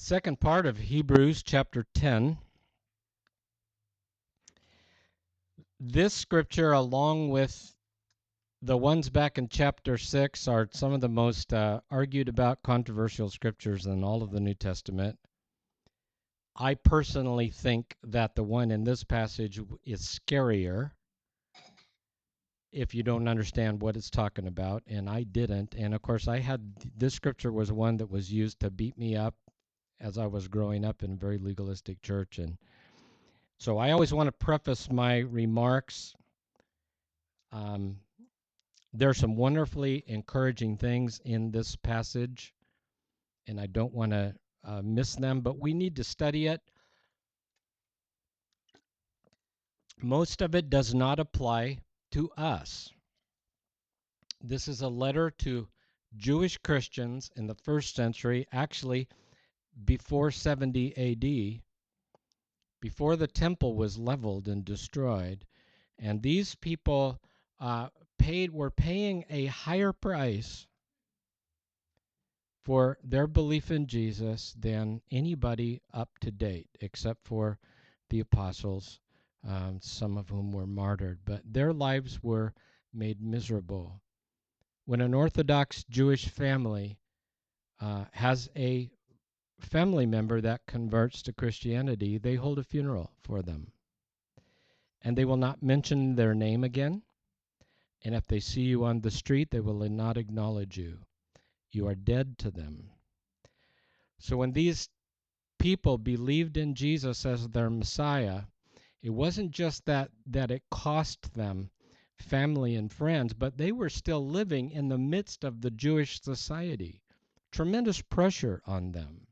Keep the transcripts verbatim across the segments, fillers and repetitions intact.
Second part of Hebrews chapter ten. This scripture, along with the ones back in chapter six, are some of the most uh, argued about controversial scriptures in all of the New Testament. I personally think that the one in this passage is scarier if you don't understand what it's talking about, and I didn't. And of course, I had this scripture was one that was used to beat me up as I was growing up in a very legalistic church. And so I always want to preface my remarks. Um, there are some wonderfully encouraging things in this passage, and I don't want to uh, miss them, but we need to study it. Most of it does not apply to us. This is a letter to Jewish Christians in the first century, actually before seventy A D, before the temple was leveled and destroyed. And these people uh, paid were paying a higher price for their belief in Jesus than anybody up to date, except for the apostles, um, some of whom were martyred. But their lives were made miserable. When an Orthodox Jewish family uh, has a family member that converts to Christianity, they hold a funeral for them. And they will not mention their name again. And if they see you on the street, they will not acknowledge you. You are dead to them. So when these people believed in Jesus as their Messiah, it wasn't just that, that it cost them family and friends, but they were still living in the midst of the Jewish society. Tremendous pressure on them.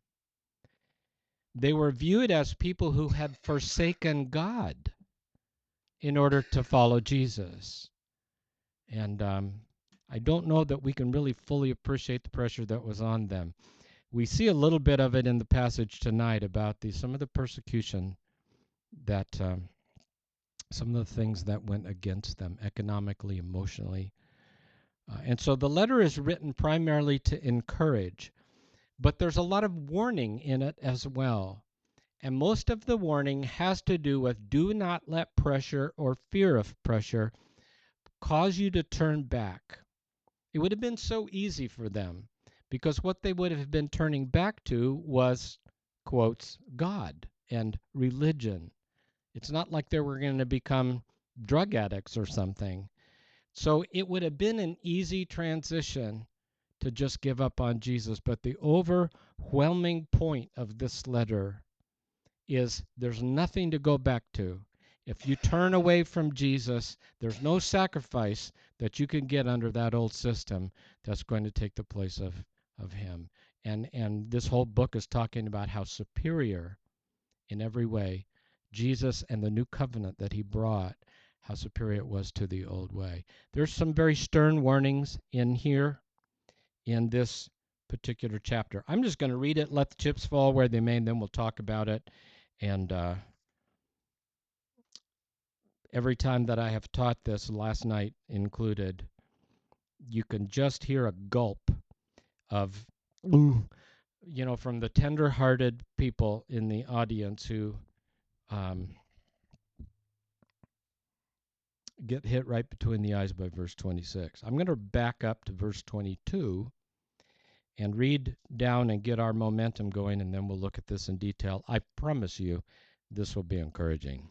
They were viewed as people who had forsaken God in order to follow Jesus. And um, I don't know that we can really fully appreciate the pressure that was on them. We see a little bit of it in the passage tonight about the some of the persecution that um, some of the things that went against them economically, emotionally. Uh, and so the letter is written primarily to encourage, but there's a lot of warning in it as well. And most of the warning has to do with do not let pressure or fear of pressure cause you to turn back. It would have been so easy for them because what they would have been turning back to was, quotes, God and religion. It's not like they were going to become drug addicts or something. So it would have been an easy transition to just give up on Jesus. But the overwhelming point of this letter is there's nothing to go back to. If you turn away from Jesus, there's no sacrifice that you can get under that old system that's going to take the place of, of him. And, and this whole book is talking about how superior in every way Jesus and the new covenant that he brought, how superior it was to the old way. There's some very stern warnings in here in this particular chapter. I'm just going to read it, let the chips fall where they may, and then we'll talk about it. And uh, every time that I have taught this, last night included, you can just hear a gulp of, you know, from the tender-hearted people in the audience who um, get hit right between the eyes by verse twenty-six. I'm going to back up to verse twenty-two and read down and get our momentum going, and then we'll look at this in detail. I promise you this will be encouraging.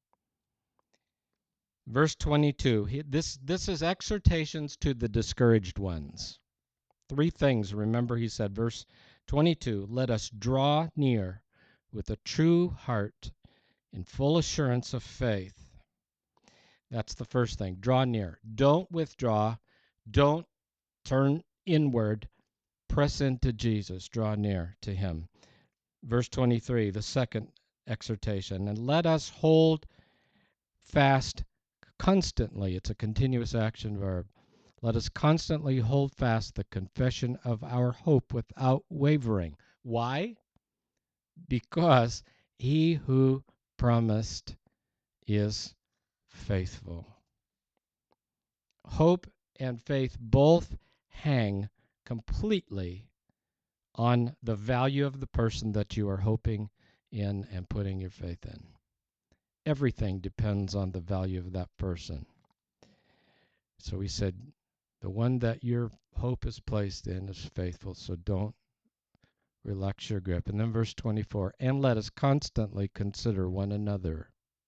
Verse twenty-two, he, this, this is exhortations to the discouraged ones. Three things, remember he said, verse twenty-two, let us draw near with a true heart in full assurance of faith. That's the first thing, draw near. Don't withdraw. Don't turn inward. Press into Jesus. Draw near to him. Verse twenty-three, the second exhortation, and let us hold fast constantly. It's a continuous action verb. Let us constantly hold fast the confession of our hope without wavering. Why? Because he who promised is faithful. Hope and faith both hang completely on the value of the person that you are hoping in and putting your faith in. Everything depends on the value of that person. So he said, the one that your hope is placed in is faithful, so don't relax your grip. And then verse twenty-four, and let us constantly consider one another.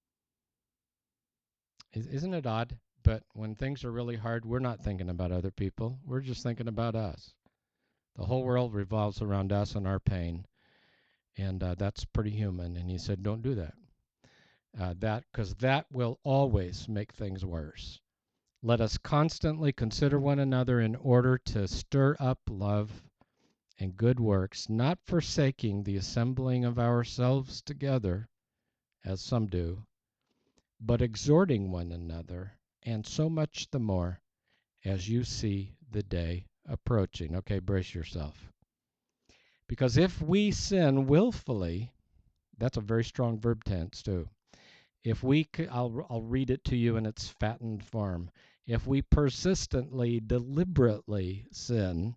Isn't it odd? But when things are really hard, we're not thinking about other people. We're just thinking about us. The whole world revolves around us and our pain. And uh, that's pretty human. And he said, don't do that. Uh, that because that will always make things worse. Let us constantly consider one another in order to stir up love and good works, not forsaking the assembling of ourselves together, as some do, but exhorting one another, and so much the more as you see the day approaching. Okay, brace yourself. Because if we sin willfully, that's a very strong verb tense too. If we, I'll, I'll read it to you in its fattened form. If we persistently, deliberately sin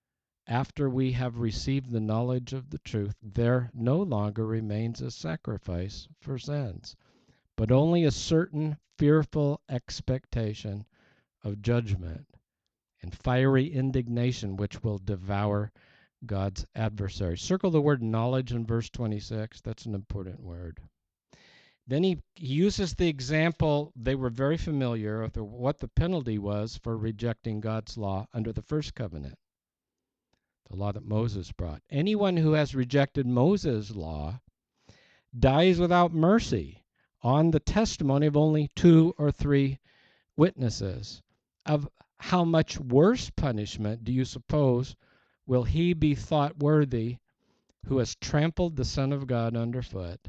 after we have received the knowledge of the truth, there no longer remains a sacrifice for sins, but only a certain fearful expectation of judgment and fiery indignation which will devour God's adversary. Circle the word knowledge in verse twenty-six. That's an important word. Then he, he uses the example, they were very familiar with the, what the penalty was for rejecting God's law under the first covenant, the law that Moses brought. Anyone who has rejected Moses' law dies without mercy on the testimony of only two or three witnesses. Of how much worse punishment do you suppose will he be thought worthy who has trampled the Son of God underfoot,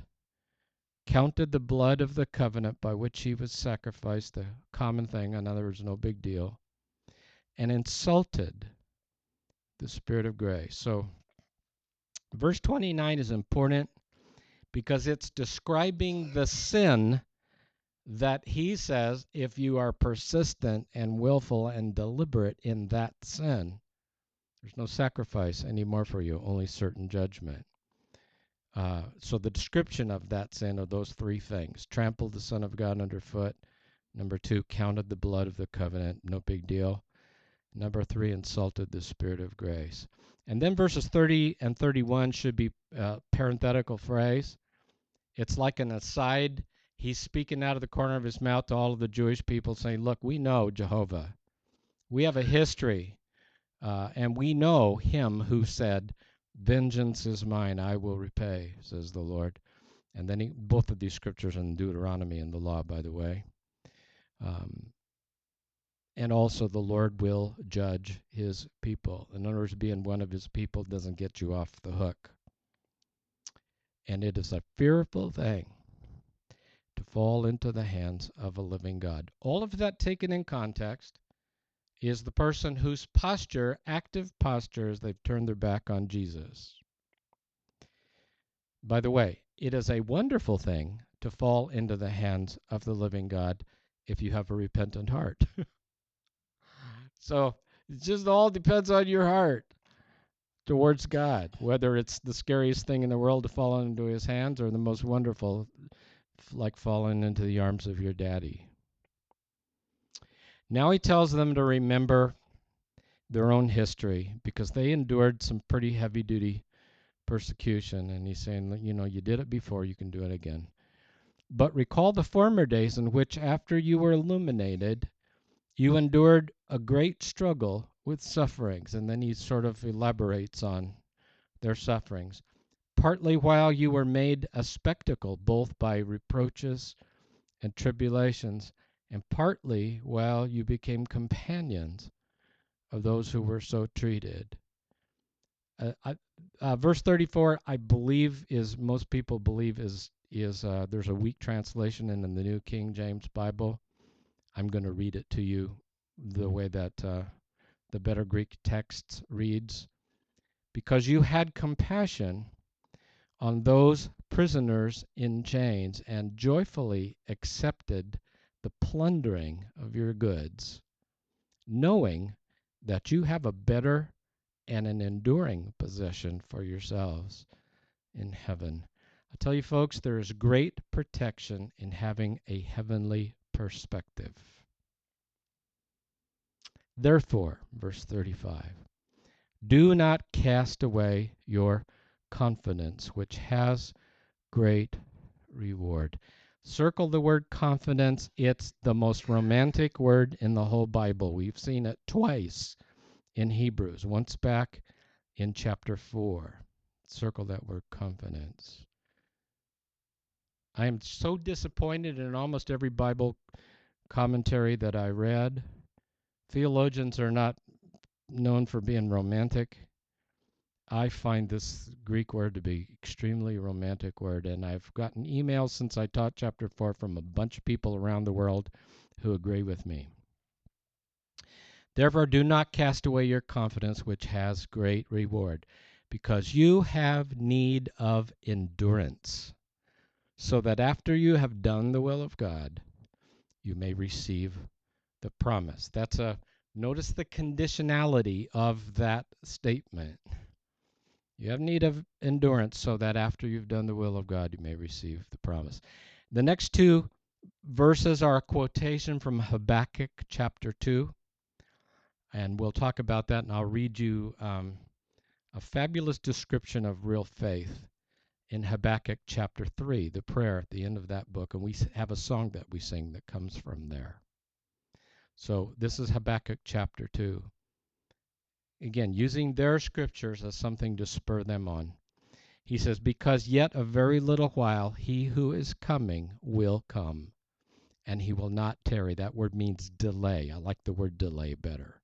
counted the blood of the covenant by which he was sacrificed, the common thing, in other words, no big deal, and insulted the Spirit of grace? So verse twenty-nine is important because it's describing the sin that he says, if you are persistent and willful and deliberate in that sin, there's no sacrifice anymore for you, only certain judgment. Uh, so the description of that sin are those three things: trampled the Son of God underfoot. Number two, counted the blood of the covenant, no big deal. Number three, insulted the Spirit of grace. And then verses thirty and thirty-one should be a parenthetical phrase. It's like an aside. He's speaking out of the corner of his mouth to all of the Jewish people saying, look, we know Jehovah. We have a history, uh, and we know him who said, vengeance is mine, I will repay, says the Lord. And then he, both of these scriptures are in Deuteronomy and the law, by the way. Um, and also the Lord will judge his people. In other words, being one of his people doesn't get you off the hook. And it is a fearful thing to fall into the hands of a living God. All of that taken in context is the person whose posture, active posture, is they've turned their back on Jesus. By the way, it is a wonderful thing to fall into the hands of the living God if you have a repentant heart. So it just all depends on your heart towards God, whether it's the scariest thing in the world to fall into his hands or the most wonderful, like falling into the arms of your daddy. Now he tells them to remember their own history because they endured some pretty heavy-duty persecution, and he's saying, you know, you did it before, you can do it again. But recall the former days in which, after you were illuminated, you endured a great struggle with sufferings. And then he sort of elaborates on their sufferings. Partly while you were made a spectacle, both by reproaches and tribulations, and partly while you became companions of those who were so treated. Uh, I, uh, verse thirty-four, I believe, is most people believe is is uh, there's a weak translation in, in the New King James Bible. I'm going to read it to you the way that uh, the better Greek text reads. Because you had compassion on those prisoners in chains and joyfully accepted the plundering of your goods, knowing that you have a better and an enduring possession for yourselves in heaven. I tell you, folks, there is great protection in having a heavenly perspective. Therefore, verse thirty-five, do not cast away your confidence, which has great reward. Circle the word confidence. It's the most romantic word in the whole Bible. We've seen it twice in Hebrews, once back in chapter four. Circle that word confidence. I am so disappointed in almost every Bible commentary that I read. Theologians are not known for being romantic. I find this Greek word to be extremely romantic word, and I've gotten emails since I taught chapter four from a bunch of people around the world who agree with me. Therefore, do not cast away your confidence, which has great reward, because you have need of endurance, so that after you have done the will of God, you may receive the promise. That's a notice the conditionality of that statement. You have need of endurance so that after you've done the will of God, you may receive the promise. The next two verses are a quotation from Habakkuk chapter two, and we'll talk about that, and I'll read you um, a fabulous description of real faith in Habakkuk chapter three, the prayer at the end of that book, and we have a song that we sing that comes from there. So this is Habakkuk chapter two. Again, using their scriptures as something to spur them on. He says, because yet a very little while he who is coming will come, and he will not tarry. That word means delay. I like the word delay better.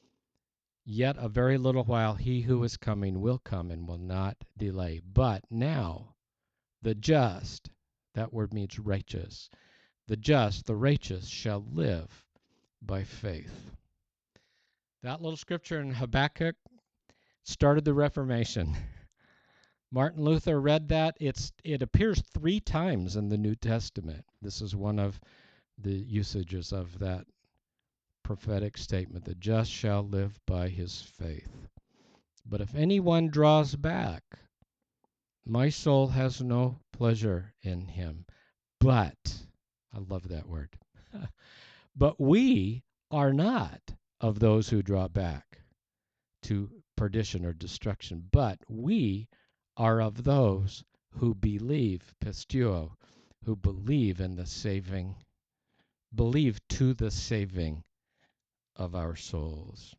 Yet a very little while he who is coming will come and will not delay. But now the just, that word means righteous, the just, the righteous, shall live by faith. That little scripture in Habakkuk started the Reformation. Martin Luther read that. It's it appears three times in the New Testament. This is one of the usages of that prophetic statement. The just shall live by his faith. But if anyone draws back, my soul has no pleasure in him. But, I love that word, but we are not of those who draw back to perdition or destruction, but we are of those who believe, pisteuo, who believe in the saving, believe to the saving of our souls.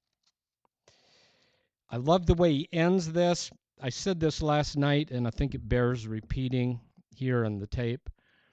I love the way he ends this. I said this last night, and I think it bears repeating here in the tape.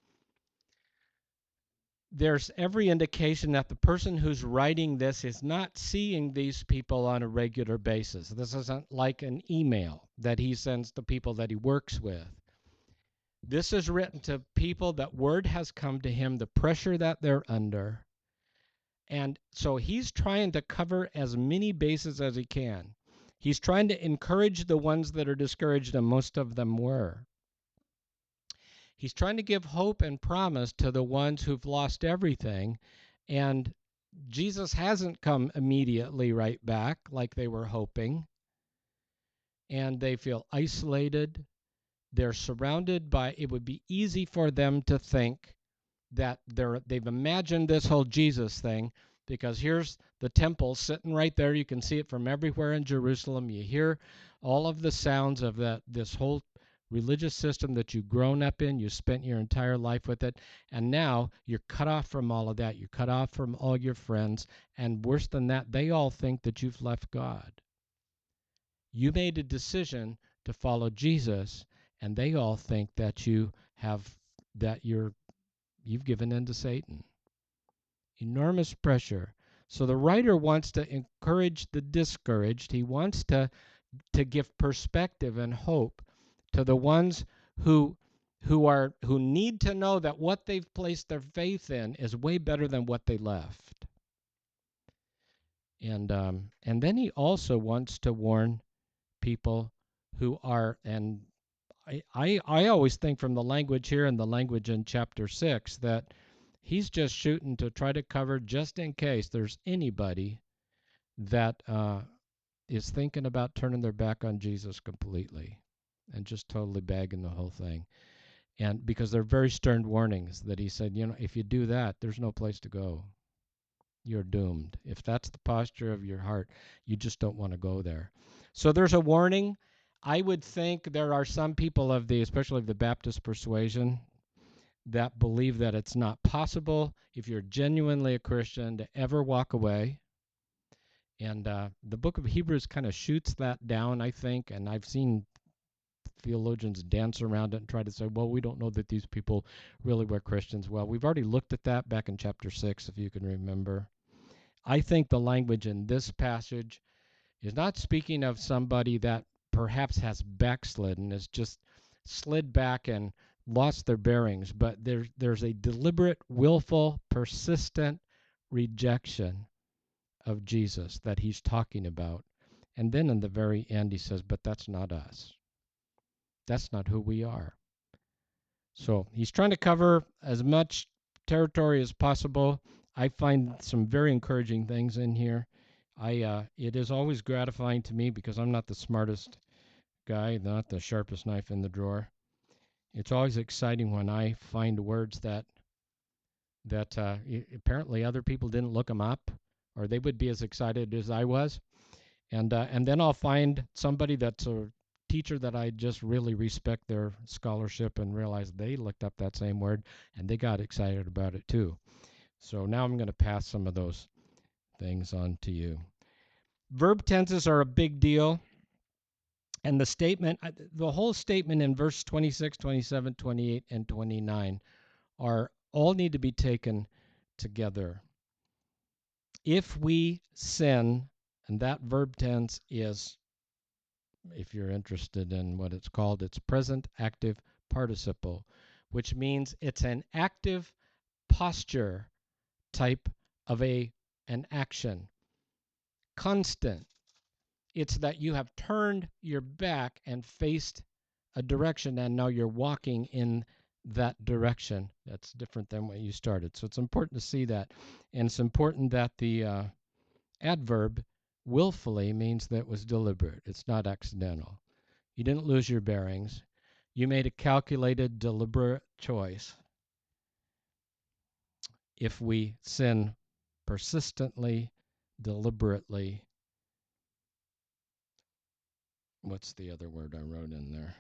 There's every indication that the person who's writing this is not seeing these people on a regular basis. This isn't like an email that he sends to people that he works with. This is written to people that word has come to him, the pressure that they're under. And so he's trying to cover as many bases as he can. He's trying to encourage the ones that are discouraged, and most of them were. He's trying to give hope and promise to the ones who've lost everything, and Jesus hasn't come immediately right back like they were hoping, and they feel isolated. They're surrounded by, it would be easy for them to think that they're, they've imagined this whole Jesus thing, because here's the temple sitting right there. You can see it from everywhere in Jerusalem. You hear all of the sounds of that this whole religious system that you've grown up in. You spent your entire life with it, and now you're cut off from all of that. You're cut off from all your friends, and worse than that, they all think that you've left God. You made a decision to follow Jesus, and they all think that you have that you're you've given in to Satan. Enormous pressure. So the writer wants to encourage the discouraged. He wants to to give perspective and hope to the ones who who are who need to know that what they've placed their faith in is way better than what they left. And um, and then he also wants to warn people who are, and I, I I always think from the language here and the language in chapter six that he's just shooting to try to cover just in case there's anybody that uh, is thinking about turning their back on Jesus completely and just totally bagging the whole thing. And because they're very stern warnings that he said, you know, if you do that, there's no place to go. You're doomed. If that's the posture of your heart, you just don't want to go there. So there's a warning. I would think there are some people of the, especially of the Baptist persuasion, that believe that it's not possible if you're genuinely a Christian to ever walk away. And uh, the book of Hebrews kind of shoots that down, I think, and I've seen theologians dance around it and try to say, well, we don't know that these people really were Christians. Well, we've already looked at that back in chapter six, if you can remember. I think the language in this passage is not speaking of somebody that perhaps has backslidden, has just slid back and lost their bearings, but there's there's a deliberate, willful, persistent rejection of Jesus that he's talking about. And then in the very end he says, but that's not us. That's not who we are. So he's trying to cover as much territory as possible. I find some very encouraging things in here. I uh, it is always gratifying to me because I'm not the smartest guy, not the sharpest knife in the drawer. It's always exciting when I find words that that uh, apparently other people didn't look them up, or they would be as excited as I was. And uh, and then I'll find somebody that's a teacher that I just really respect their scholarship and realize they looked up that same word and they got excited about it too. So now I'm going to pass some of those things on to you. Verb tenses are a big deal. And the statement, the whole statement in verse twenty-six, twenty-seven, twenty-eight, and twenty-nine are all need to be taken together. If we sin, and that verb tense is, if you're interested in what it's called, it's present active participle, which means it's an active posture type of a an action. Constant. It's that you have turned your back and faced a direction, and now you're walking in that direction. That's different than what you started. So it's important to see that. And it's important that the uh, adverb willfully means that it was deliberate. It's not accidental. You didn't lose your bearings. You made a calculated, deliberate choice. If we sin persistently, deliberately, what's the other word I wrote in there?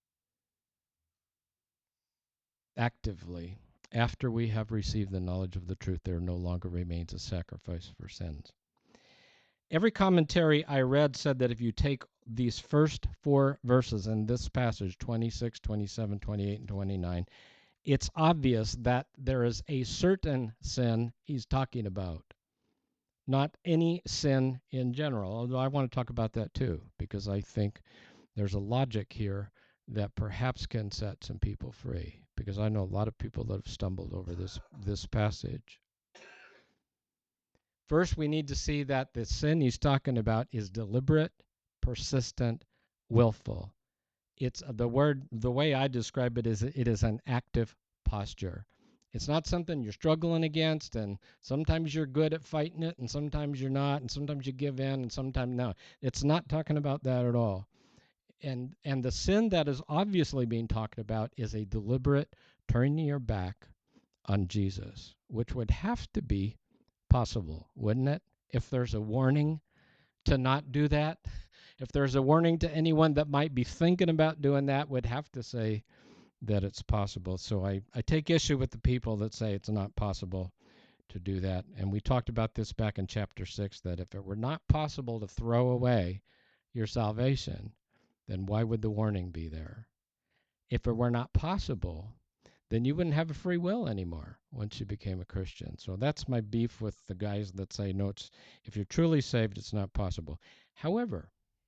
Actively, after we have received the knowledge of the truth, there no longer remains a sacrifice for sins. Every commentary I read said that if you take these first four verses in this passage, twenty-six, twenty-seven, twenty-eight, and twenty-nine, it's obvious that there is a certain sin he's talking about, not any sin in general, although I want to talk about that too, because I think there's a logic here that perhaps can set some people free, because I know a lot of people that have stumbled over this, this passage. First, we need to see that the sin he's talking about is deliberate, persistent, willful. It's the word, the way I describe it is it is an active posture. It's not something you're struggling against, and sometimes you're good at fighting it, and sometimes you're not, and sometimes you give in, and sometimes no. It's not talking about that at all. And and the sin that is obviously being talked about is a deliberate turning your back on Jesus, which would have to be possible, wouldn't it? If there's a warning to not do that, if there's a warning to anyone that might be thinking about doing that, would have to say that it's possible. So I, I take issue with the people that say it's not possible to do that. And we talked about this back in chapter six, that if it were not possible to throw away your salvation, then why would the warning be there? If it were not possible, then you wouldn't have a free will anymore once you became a Christian. So that's my beef with the guys that say, no, it's, if you're truly saved, it's not possible. However,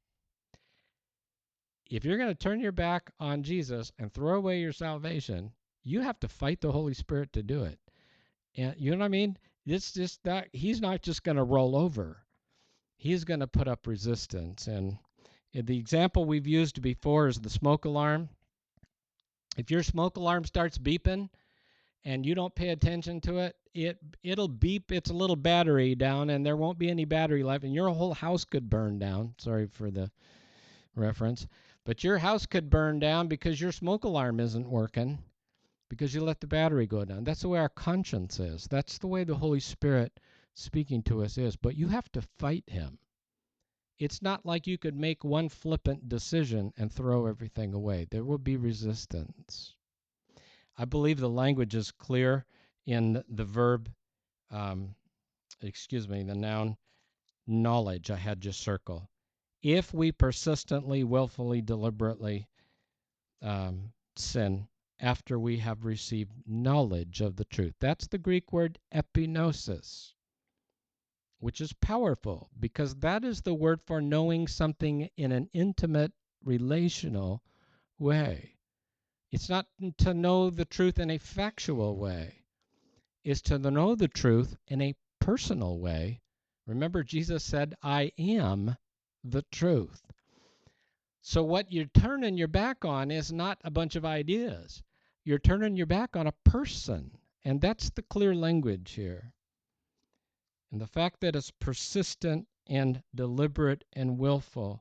if you're going to turn your back on Jesus and throw away your salvation, you have to fight the Holy Spirit to do it. And you know what I mean? It's just that he's not just going to roll over. He's going to put up resistance. And the example we've used before is the smoke alarm. If your smoke alarm starts beeping and you don't pay attention to it, it it'll beep its little battery down, and there won't be any battery left, and your whole house could burn down. Sorry for the reference, but your house could burn down because your smoke alarm isn't working because you let the battery go down. That's the way our conscience is. That's the way the Holy Spirit speaking to us is. But you have to fight him. It's not like you could make one flippant decision and throw everything away. There will be resistance. I believe the language is clear in the verb, um, excuse me, the noun knowledge. I had just circle. If we persistently, willfully, deliberately um, sin after we have received knowledge of the truth. That's the Greek word epignosis, which is powerful because that is the word for knowing something in an intimate, relational way. It's not to know the truth in a factual way. It's to know the truth in a personal way. Remember, Jesus said, I am the truth. So what you're turning your back on is not a bunch of ideas. You're turning your back on a person. And that's the clear language here. And the fact that it's persistent and deliberate and willful,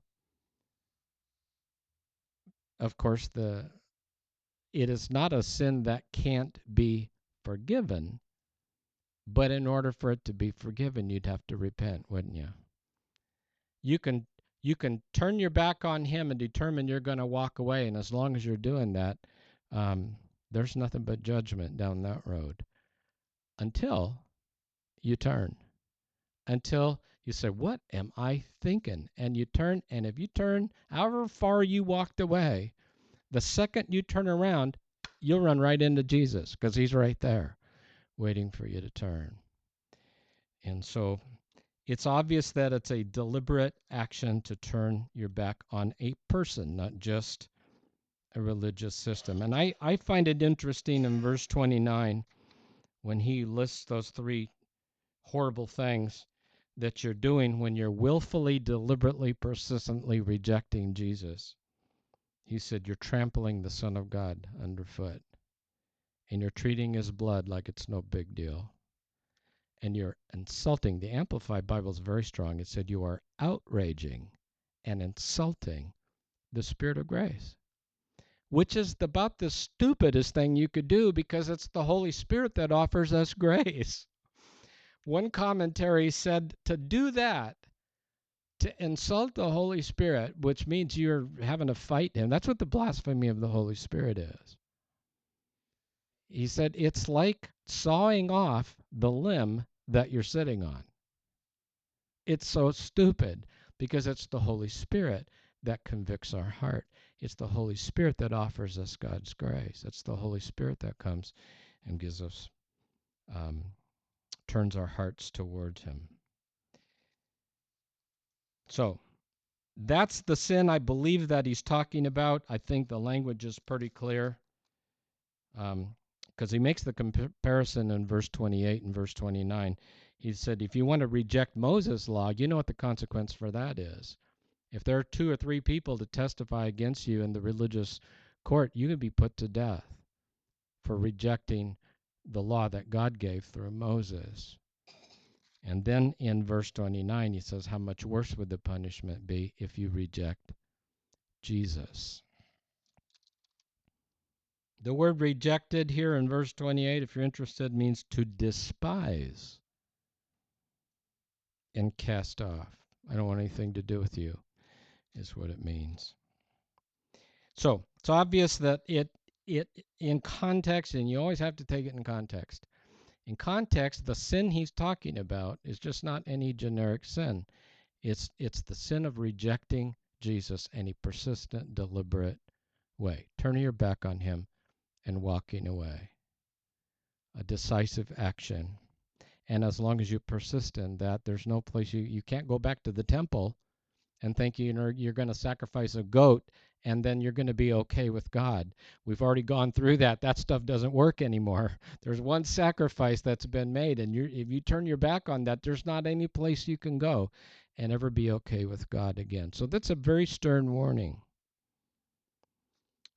of course, the it is not a sin that can't be forgiven. But in order for it to be forgiven, you'd have to repent, wouldn't you? You can you can turn your back on him and determine you're going to walk away. And as long as you're doing that, um, there's nothing but judgment down that road until you turn. Until you say, what am I thinking? And you turn, and if you turn, however far you walked away, the second you turn around, you'll run right into Jesus because he's right there waiting for you to turn. And so it's obvious that it's a deliberate action to turn your back on a person, not just a religious system. And I, I find it interesting in verse twenty-nine when he lists those three horrible things that you're doing when you're willfully, deliberately, persistently rejecting Jesus. He said, you're trampling the Son of God underfoot, and you're treating his blood like it's no big deal. And you're insulting. The Amplified Bible is very strong. It said you are outraging and insulting the Spirit of grace, which is about the stupidest thing you could do because it's the Holy Spirit that offers us grace. One commentary said to do that, to insult the Holy Spirit, which means you're having to fight him. That's what the blasphemy of the Holy Spirit is. He said it's like sawing off the limb that you're sitting on. It's so stupid because it's the Holy Spirit that convicts our heart. It's the Holy Spirit that offers us God's grace. It's the Holy Spirit that comes and gives us, um, turns our hearts towards him. So that's the sin I believe that he's talking about. I think the language is pretty clear because um, he makes the comparison in verse twenty-eight and verse twenty-nine. He said, if you want to reject Moses' law, you know what the consequence for that is. If there are two or three people to testify against you in the religious court, you can be put to death for rejecting the law that God gave through Moses. And then in verse twenty-nine, he says, how much worse would the punishment be if you reject Jesus? The word rejected here in verse twenty-eight, if you're interested, means to despise and cast off. I don't want anything to do with you, is what it means. So it's obvious that it, it in context, and you always have to take it in context. In context, the sin he's talking about is just not any generic sin. It's, it's the sin of rejecting Jesus in a persistent, deliberate way, turning your back on him and walking away. A decisive action. And as long as you persist in that, there's no place you, you can't go back to the temple and think you know, you're going to sacrifice a goat and then you're going to be okay with God. We've already gone through that. That stuff doesn't work anymore. There's one sacrifice that's been made, and you're, if you turn your back on that, there's not any place you can go and ever be okay with God again. So that's a very stern warning.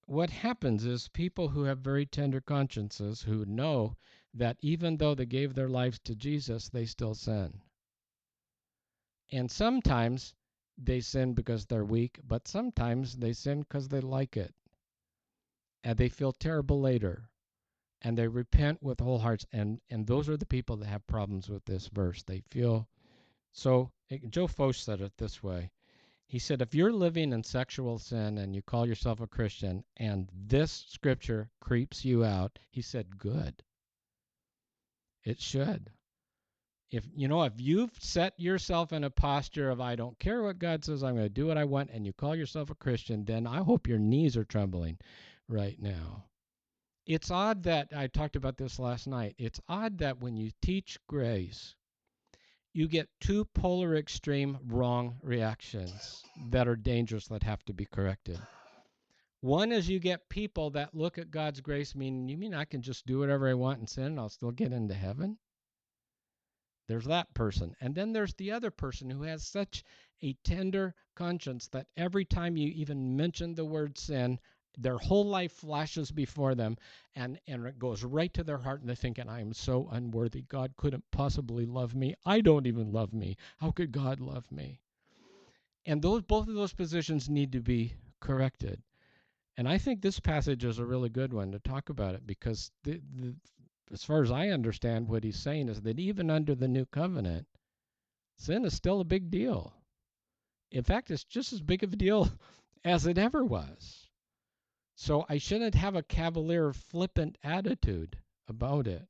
what happens is people who have very tender consciences, who know that even though they gave their lives to Jesus, they still sin. And sometimes they sin because they're weak, but sometimes they sin because they like it. And they feel terrible later. And they repent with whole hearts. And, and those are the people that have problems with this verse. They feel so. Joe Focht said it this way. He said, if you're living in sexual sin and you call yourself a Christian and this scripture creeps you out, he said, good. It should. If you know, if you've set yourself in a posture of I don't care what God says, I'm going to do what I want, and you call yourself a Christian, then I hope your knees are trembling right now. It's odd that I talked about this last night. It's odd that when you teach grace, you get two polar extreme wrong reactions that are dangerous, that have to be corrected. One is you get people that look at God's grace meaning, you mean I can just do whatever I want and sin and I'll still get into heaven? There's that person. And then there's the other person who has such a tender conscience that every time you even mention the word sin, their whole life flashes before them, and, and it goes right to their heart, and they're thinking, I am so unworthy. God couldn't possibly love me. I don't even love me. How could God love me? And those both of those positions need to be corrected. And I think this passage is a really good one to talk about it, because the, the, as far as I understand, what he's saying is that even under the new covenant, sin is still a big deal. In fact, it's just as big of a deal as it ever was. So I shouldn't have a cavalier, flippant attitude about it.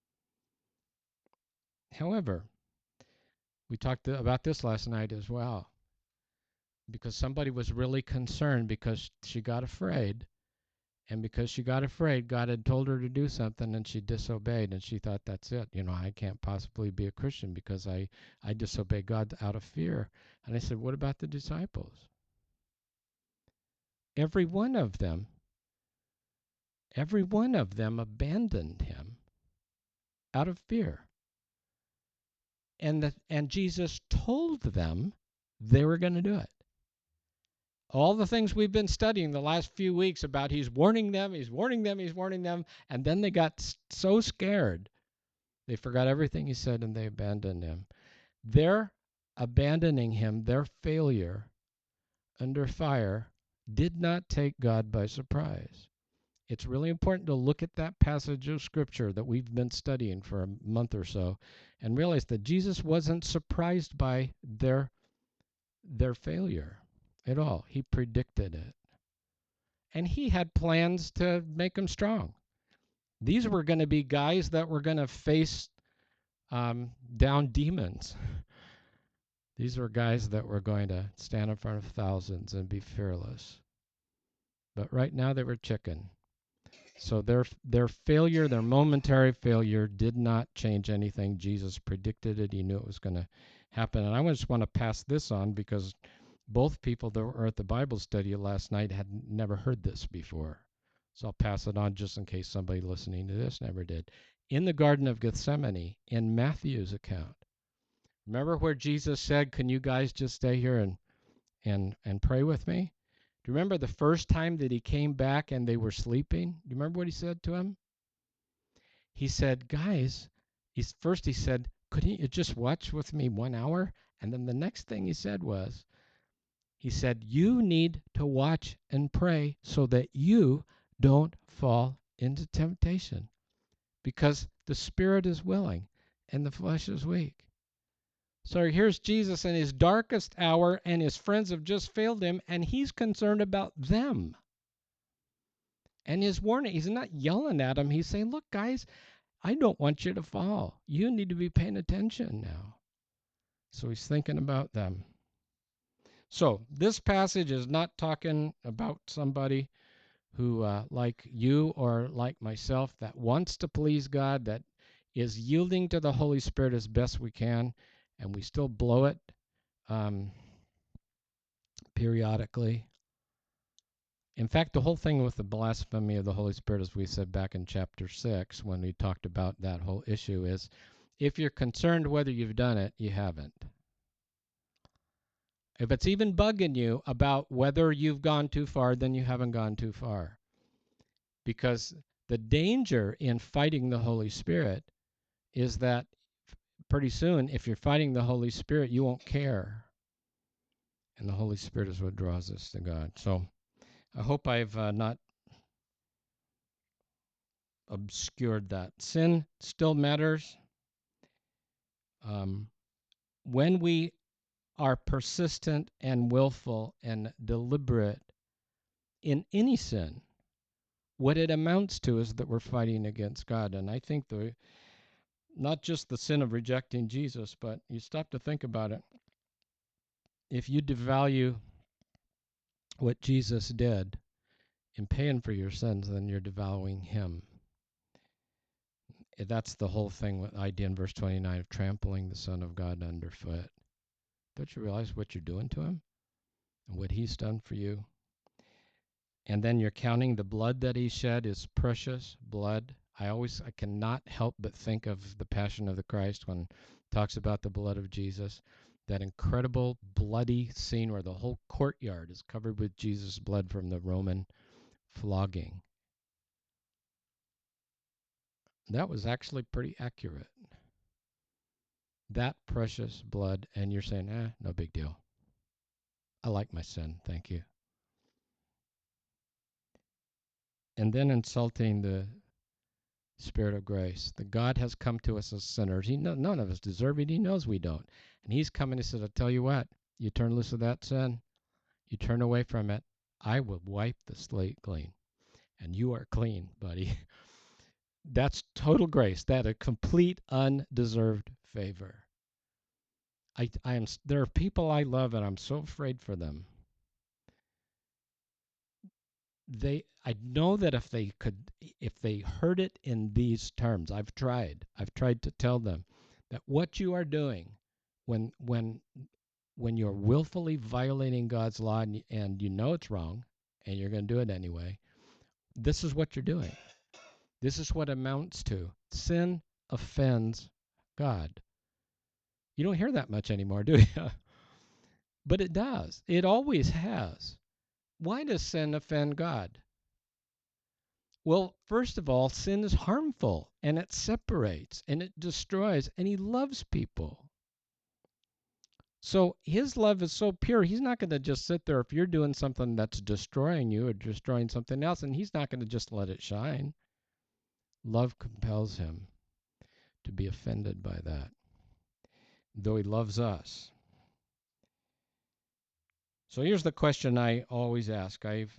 However, we talked about this last night as well, because somebody was really concerned because she got afraid. And because she got afraid, God had told her to do something and she disobeyed. And she thought, that's it. You know, I can't possibly be a Christian because I, I disobeyed God out of fear. And I said, what about the disciples? Every one of them, every one of them abandoned him out of fear. And, the, and Jesus told them they were going to do it. All the things we've been studying the last few weeks about he's warning them, he's warning them, he's warning them, and then they got so scared, they forgot everything he said and they abandoned him. Their abandoning him, their failure under fire, did not take God by surprise. It's really important to look at that passage of Scripture that we've been studying for a month or so and realize that Jesus wasn't surprised by their, their failure at all. He predicted it. And he had plans to make them strong. These were going to be guys that were going to face um, down demons. These were guys that were going to stand in front of thousands and be fearless. But right now they were chicken. So their their failure, their momentary failure, did not change anything. Jesus predicted it. He knew it was going to happen. And I just want to pass this on because both people that were at the Bible study last night had never heard this before. So I'll pass it on just in case somebody listening to this never did. In the Garden of Gethsemane, in Matthew's account, remember where Jesus said, can you guys just stay here and, and, and pray with me? Do you remember the first time that he came back and they were sleeping? Do you remember what he said to him? He said, guys, he's, first he said, couldn't you just watch with me one hour? And then the next thing he said was, he said, you need to watch and pray so that you don't fall into temptation, because the spirit is willing and the flesh is weak. So here's Jesus in his darkest hour, and his friends have just failed him, and he's concerned about them. And his warning, he's not yelling at them. He's saying, look, guys, I don't want you to fall. You need to be paying attention now. So he's thinking about them. So this passage is not talking about somebody who, uh, like you or like myself, that wants to please God, that is yielding to the Holy Spirit as best we can, and we still blow it um, periodically. In fact, the whole thing with the blasphemy of the Holy Spirit, as we said back in chapter six, when we talked about that whole issue, is if you're concerned whether you've done it, you haven't. If it's even bugging you about whether you've gone too far, then you haven't gone too far. Because the danger in fighting the Holy Spirit is that pretty soon, if you're fighting the Holy Spirit, you won't care. And the Holy Spirit is what draws us to God. So I hope I've uh, not obscured that. Sin still matters. Um, when we are persistent and willful and deliberate in any sin, what it amounts to is that we're fighting against God. And I think the not just the sin of rejecting Jesus, but you stop to think about it. If you devalue what Jesus did in paying for your sins, then you're devaluing him. That's the whole thing with idea in verse twenty-nine of trampling the Son of God underfoot. Don't you realize what you're doing to him and what he's done for you? And then you're counting the blood that he shed is precious blood. I always, I cannot help but think of the Passion of the Christ when it talks about the blood of Jesus. That incredible bloody scene where the whole courtyard is covered with Jesus' blood from the Roman flogging. That was actually pretty accurate. That precious blood, and you're saying, eh, no big deal. I like my sin, thank you. And then insulting the Spirit of grace. The God has come to us as sinners. He know, none of us deserve it. He knows we don't. And he's coming and says, I'll tell you what, you turn loose of that sin, you turn away from it, I will wipe the slate clean. And you are clean, buddy. That's total grace. That a complete undeserved favor. I, I am. There are people I love, and I'm so afraid for them. They, I know that if they could, if they heard it in these terms, I've tried. I've tried to tell them that what you are doing, when when when you're willfully violating God's law and, and you know it's wrong, and you're going to do it anyway, this is what you're doing. This is what amounts to sin offends God. You don't hear that much anymore, do you? But it does. It always has. Why does sin offend God? Well, first of all, sin is harmful, and it separates, and it destroys, and he loves people. So his love is so pure, he's not going to just sit there if you're doing something that's destroying you or destroying something else, and he's not going to just let it shine. Love compels him to be offended by that, though he loves us. So here's the question I always ask. I've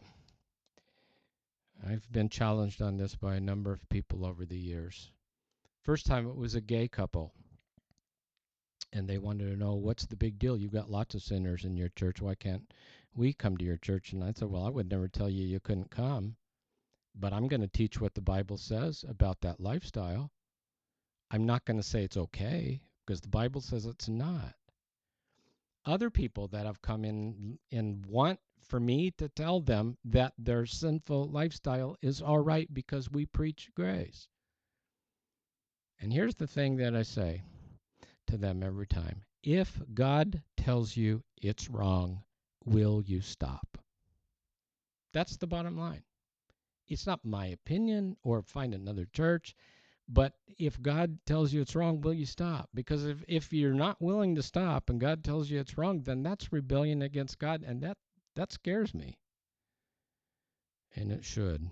I've been challenged on this by a number of people over the years. First time it was a gay couple, and they wanted to know, what's the big deal? You've got lots of sinners in your church. Why can't we come to your church? And I said, well, I would never tell you you couldn't come, but I'm going to teach what the Bible says about that lifestyle. I'm not going to say it's okay, because the Bible says it's not. Other people that have come in and want for me to tell them that their sinful lifestyle is all right because we preach grace. And here's the thing that I say to them every time. If God tells you it's wrong, will you stop? That's the bottom line. It's not my opinion or find another church, but if God tells you it's wrong, will you stop? Because if, if you're not willing to stop and God tells you it's wrong, then that's rebellion against God, and that, that scares me. And it should.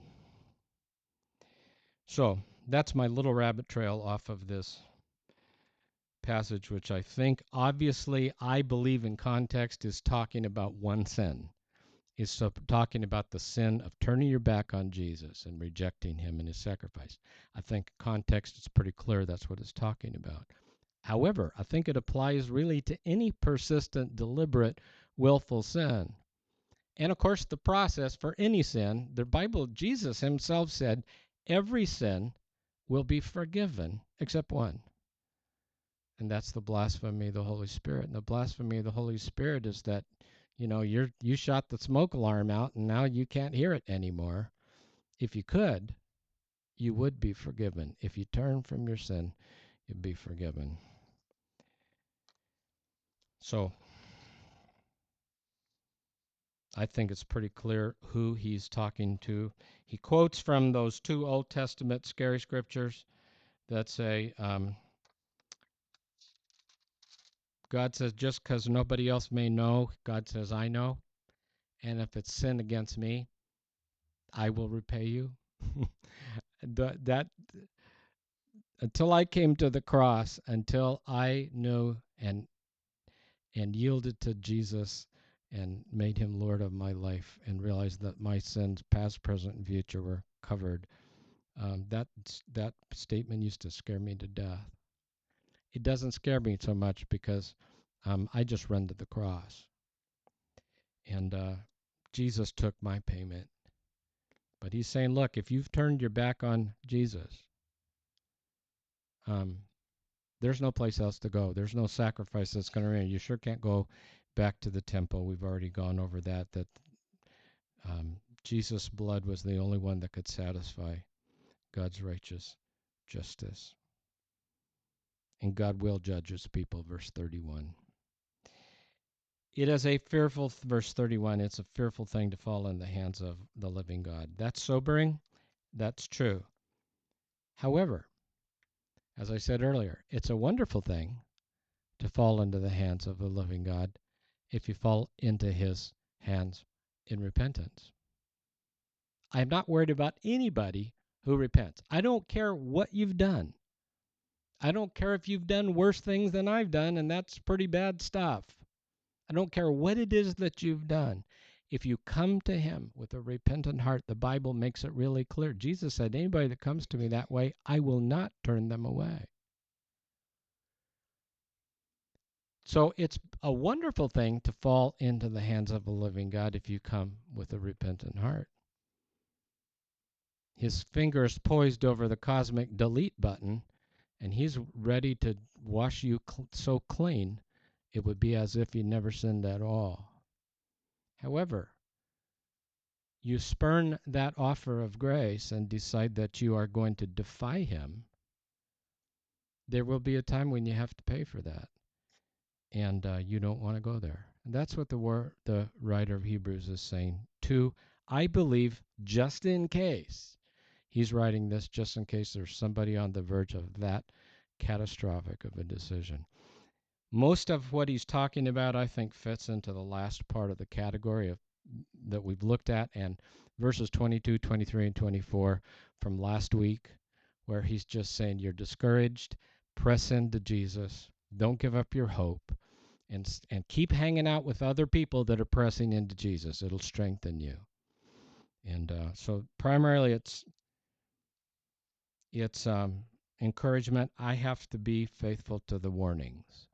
So that's my little rabbit trail off of this passage, which I think, obviously, I believe in context is talking about one sin. It's talking about the sin of turning your back on Jesus and rejecting him and his sacrifice. I think context is pretty clear that's what it's talking about. However, I think it applies really to any persistent, deliberate, willful sin. And of course, the process for any sin, the Bible, Jesus himself said, every sin will be forgiven except one. And that's the blasphemy of the Holy Spirit. And the blasphemy of the Holy Spirit is that, you know, you're you shot the smoke alarm out and now you can't hear it anymore. If you could, you would be forgiven. If you turn from your sin, you'd be forgiven. So I think it's pretty clear who he's talking to. He quotes from those two Old Testament scary scriptures that say, um, God says, just because nobody else may know, God says, I know. And if it's sin against me, I will repay you. that, that until I came to the cross, until I knew and and yielded to Jesus and made him Lord of my life and realized that my sins, past, present, and future, were covered. Um, that that statement used to scare me to death. It doesn't scare me so much because um, I just run to the cross, and uh, Jesus took my payment. But he's saying, look, if you've turned your back on Jesus, um, there's no place else to go. There's no sacrifice that's going to remain. You sure can't go back to the temple. We've already gone over that. That um, Jesus' blood was the only one that could satisfy God's righteous justice. And God will judge his people, verse thirty-one. It is a fearful, verse thirty-one, it's a fearful thing to fall in the hands of the living God. That's sobering. That's true. However, as I said earlier, it's a wonderful thing to fall into the hands of the living God if you fall into his hands in repentance. I'm not worried about anybody who repents. I don't care what you've done. I don't care if you've done worse things than I've done, and that's pretty bad stuff. I don't care what it is that you've done. If you come to him with a repentant heart, the Bible makes it really clear. Jesus said, anybody that comes to me that way, I will not turn them away. So it's a wonderful thing to fall into the hands of a living God if you come with a repentant heart. His finger is poised over the cosmic delete button, and he's ready to wash you cl- so clean, it would be as if you never sinned at all. However, you spurn that offer of grace and decide that you are going to defy him, there will be a time when you have to pay for that. And uh, you don't want to go there. And that's what the war, the writer of Hebrews is saying. Two, I believe, just in case, he's writing this just in case there's somebody on the verge of that catastrophic of a decision. Most of what he's talking about, I think, fits into the last part of the category of that we've looked at, and verses twenty-two, twenty-three, and twenty-four from last week, where he's just saying you're discouraged, press into Jesus, don't give up your hope, and and keep hanging out with other people that are pressing into Jesus. It'll strengthen you. And uh, so primarily it's it's um, encouragement. I have to be faithful to the warnings.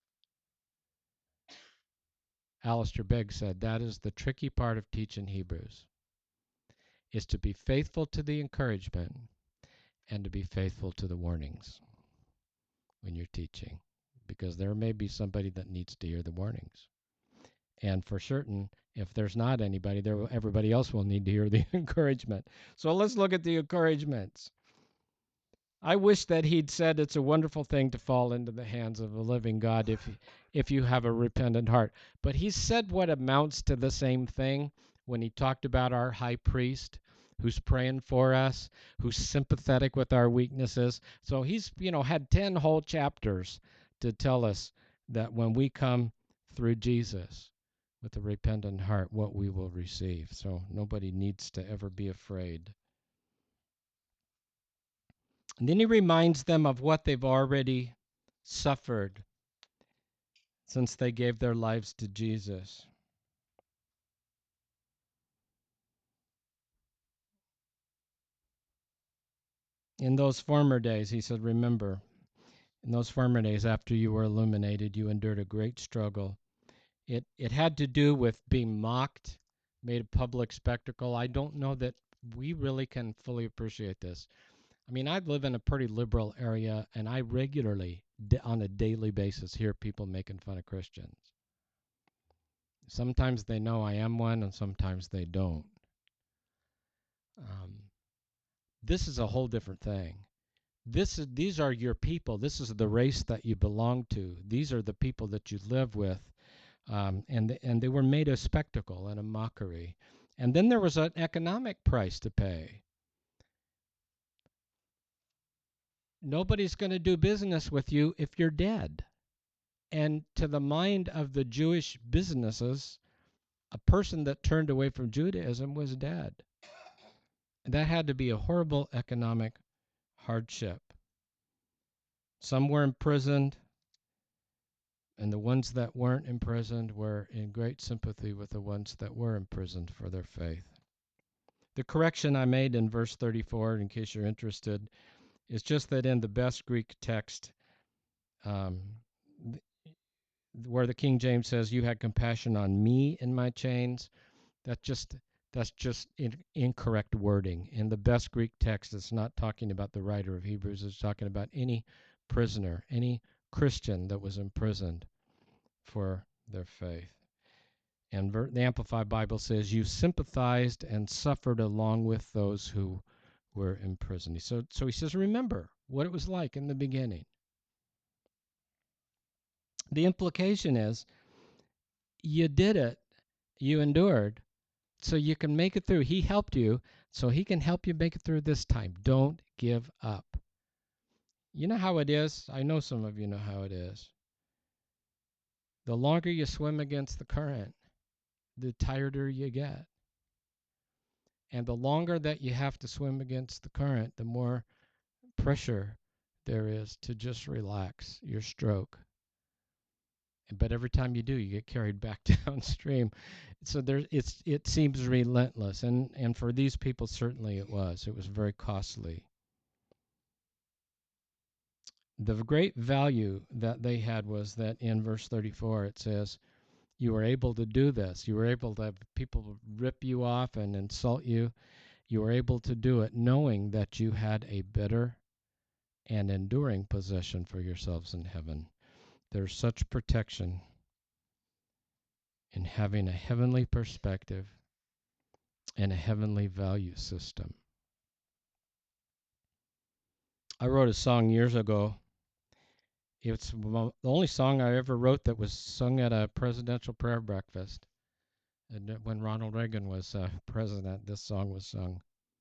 Alistair Begg said that is the tricky part of teaching Hebrews, is to be faithful to the encouragement and to be faithful to the warnings when you're teaching, because there may be somebody that needs to hear the warnings. And for certain, if there's not anybody there, everybody else will need to hear the encouragement. So let's look at the encouragements. I wish that he'd said it's a wonderful thing to fall into the hands of a living God if if you have a repentant heart. But he said what amounts to the same thing when he talked about our high priest who's praying for us, who's sympathetic with our weaknesses. So he's, you know, had ten whole chapters to tell us that when we come through Jesus with a repentant heart, what we will receive. So nobody needs to ever be afraid. And then he reminds them of what they've already suffered since they gave their lives to Jesus. In those former days, he said, remember, in those former days after you were illuminated, you endured a great struggle. It, it had to do with being mocked, made a public spectacle. I don't know that we really can fully appreciate this. I mean, I live in a pretty liberal area, and I regularly, on a daily basis, hear people making fun of Christians. Sometimes they know I am one, and sometimes they don't. Um, this is a whole different thing. This is, these are your people. This is the race that you belong to. These are the people that you live with. Um, and, and they were made a spectacle and a mockery. And then there was an economic price to pay. Nobody's going to do business with you if you're dead. And to the mind of the Jewish businesses, a person that turned away from Judaism was dead. And that had to be a horrible economic hardship. Some were imprisoned, and the ones that weren't imprisoned were in great sympathy with the ones that were imprisoned for their faith. The correction I made in verse thirty-four, in case you're interested, is just that in the best Greek text, um, where the King James says, "You had compassion on me in my chains," that just that's just in, incorrect wording. In the best Greek text, it's not talking about the writer of Hebrews. It's talking about any prisoner, any Christian that was imprisoned for their faith. And the Amplified Bible says, "You sympathized and suffered along with those who were imprisoned." So, so he says, remember what it was like in the beginning. The implication is, you did it, you endured, so you can make it through. He helped you, so he can help you make it through this time. Don't give up. You know how it is? I know some of you know how it is. The longer you swim against the current, the tireder you get. And the longer that you have to swim against the current, the more pressure there is to just relax your stroke. But every time you do, you get carried back downstream. So there, it's it seems relentless, and and for these people, certainly it was. It was very costly. The great value that they had was that in verse thirty-four it says, "You were able to do this. You were able to have people rip you off and insult you. You were able to do it, knowing that you had a better and enduring possession for yourselves in heaven." There's such protection in having a heavenly perspective and a heavenly value system. I wrote a song years ago. It's the only song I ever wrote that was sung at a presidential prayer breakfast. And when Ronald Reagan was uh, president, this song was sung.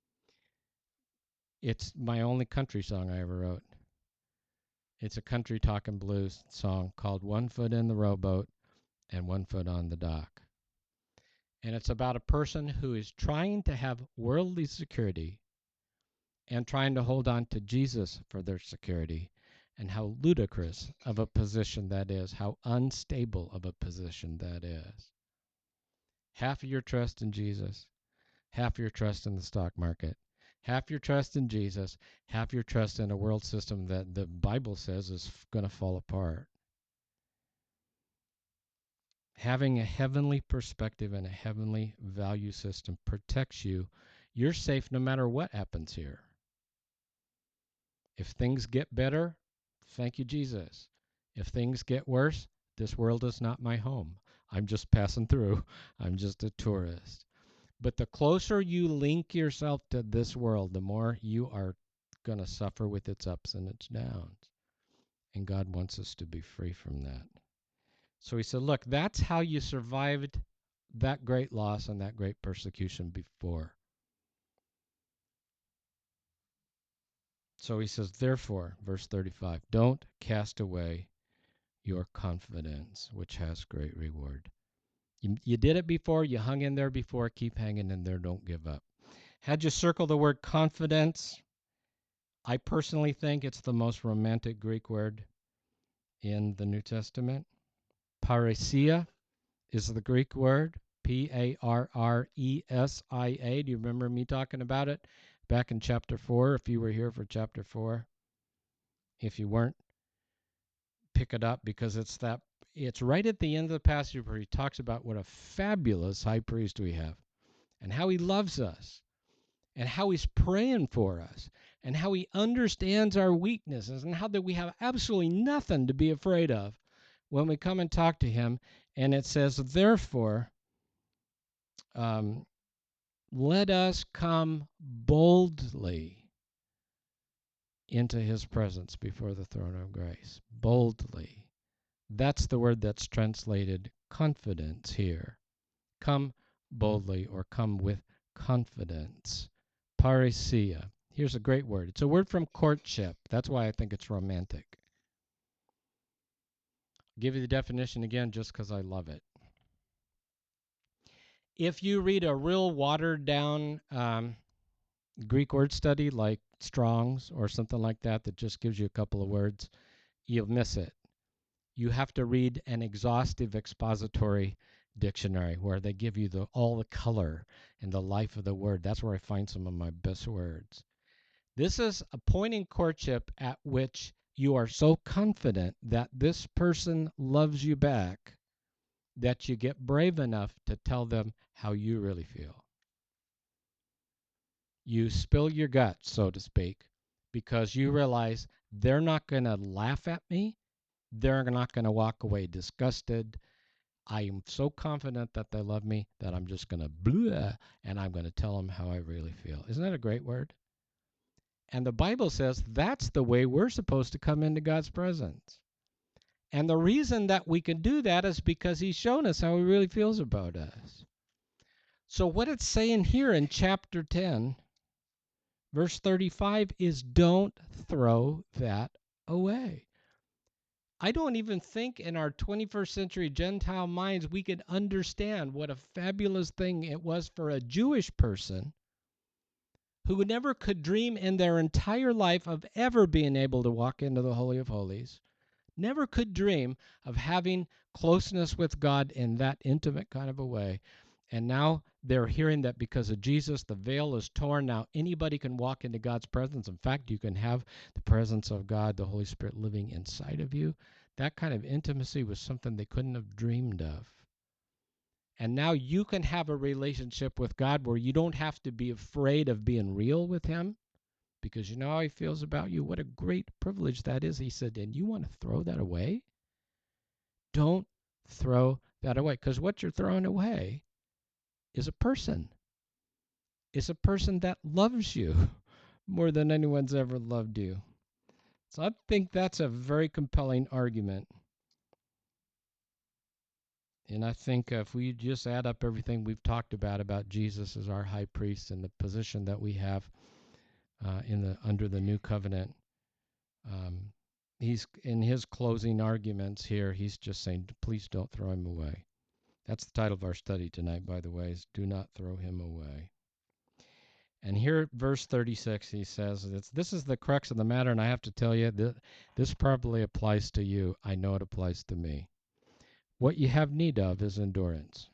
It's my only country song I ever wrote. It's a country talking blues song called "One Foot in the Rowboat and One Foot on the Dock." And it's about a person who is trying to have worldly security and trying to hold on to Jesus for their security, and how ludicrous of a position that is, how unstable of a position that is. Half of your trust in Jesus, half your trust in the stock market, half your trust in Jesus, half your trust in a world system that the Bible says is going to fall apart. Having a heavenly perspective and a heavenly value system protects you. You're safe no matter what happens here. If things get better, thank you, Jesus. If things get worse, this world is not my home. I'm just passing through. I'm just a tourist. But the closer you link yourself to this world, the more you are going to suffer with its ups and its downs. And God wants us to be free from that. So he said, look, that's how you survived that great loss and that great persecution before. So he says, therefore, verse thirty-five, don't cast away your confidence, which has great reward. You, you did it before, you hung in there before, keep hanging in there, don't give up. Had you circle the word confidence, I personally think it's the most romantic Greek word in the New Testament. Parrhesia is the Greek word, P A R R E S I A. Do you remember me talking about it back in chapter four, if you were here for chapter four? If you weren't, pick it up, because it's that it's right at the end of the passage where he talks about what a fabulous high priest we have and how he loves us and how he's praying for us and how he understands our weaknesses and how that we have absolutely nothing to be afraid of when we come and talk to him. And it says, therefore, um, let us come boldly into his presence before the throne of grace. Boldly. That's the word that's translated confidence here. Come boldly or come with confidence. Parrhesia. Here's a great word. It's a word from courtship. That's why I think it's romantic. I'll give you the definition again just because I love it. If you read a real watered down um, Greek word study like Strong's or something like that that just gives you a couple of words, you'll miss it. You have to read an exhaustive expository dictionary where they give you the all the color and the life of the word. That's where I find some of my best words. This is a point in courtship at which you are so confident that this person loves you back that you get brave enough to tell them how you really feel. You spill your guts, so to speak, because you realize they're not going to laugh at me. They're not going to walk away disgusted. I am so confident that they love me that I'm just going to blah, and I'm going to tell them how I really feel. Isn't that a great word? And the Bible says that's the way we're supposed to come into God's presence. And the reason that we can do that is because he's shown us how he really feels about us. So what it's saying here in chapter ten, verse thirty-five, is don't throw that away. I don't even think in our twenty-first century Gentile minds we could understand what a fabulous thing it was for a Jewish person who never could dream in their entire life of ever being able to walk into the Holy of Holies, never could dream of having closeness with God in that intimate kind of a way. And now they're hearing that because of Jesus, the veil is torn. Now anybody can walk into God's presence. In fact, you can have the presence of God, the Holy Spirit, living inside of you. That kind of intimacy was something they couldn't have dreamed of. And now you can have a relationship with God where you don't have to be afraid of being real with him because you know how he feels about you. What a great privilege that is. He said, and you want to throw that away? Don't throw that away, because what you're throwing away is a person. It's a person that loves you more than anyone's ever loved you. So I think that's a very compelling argument. And I think if we just add up everything we've talked about, about Jesus as our high priest and the position that we have uh, in the under the new covenant, um, he's in his closing arguments here, he's just saying, please don't throw him away. That's the title of our study tonight, by the way, is Do Not Throw Him Away. And here, verse thirty-six, he says, it's, this is the crux of the matter, and I have to tell you, that this probably applies to you. I know it applies to me. What you have need of is endurance.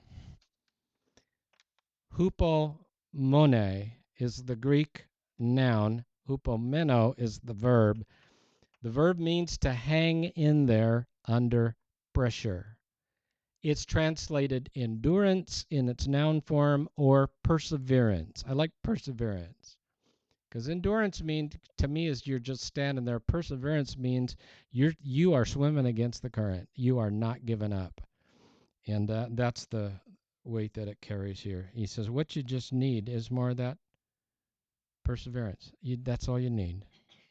Hupomone is the Greek noun. Hupomeno is the verb. The verb means to hang in there under pressure. It's translated endurance in its noun form or perseverance. I like perseverance because endurance means to me is you're just standing there. Perseverance means you're you are swimming against the current. You are not giving up, and uh, that's the weight that it carries here. He says what you just need is more of that perseverance. You, that's all you need,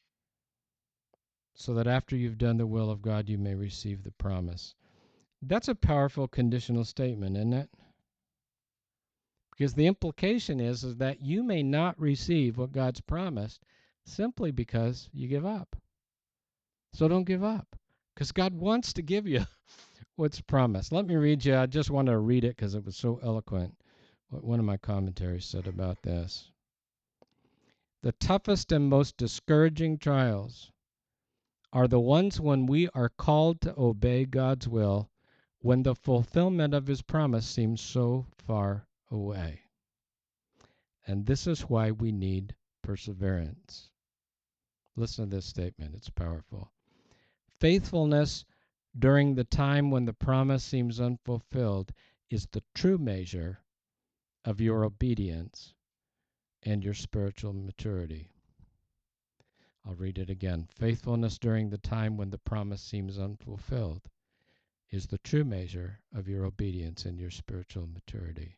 so that after you've done the will of God, you may receive the promise. That's a powerful conditional statement, isn't it? Because the implication is, is that you may not receive what God's promised simply because you give up. So don't give up, because God wants to give you what's promised. Let me read you. I just want to read it because it was so eloquent what one of my commentaries said about this. The toughest and most discouraging trials are the ones when we are called to obey God's will, when the fulfillment of his promise seems so far away. And this is why we need perseverance. Listen to this statement. It's powerful. Faithfulness during the time when the promise seems unfulfilled is the true measure of your obedience and your spiritual maturity. I'll read it again. Faithfulness during the time when the promise seems unfulfilled is the true measure of your obedience and your spiritual maturity.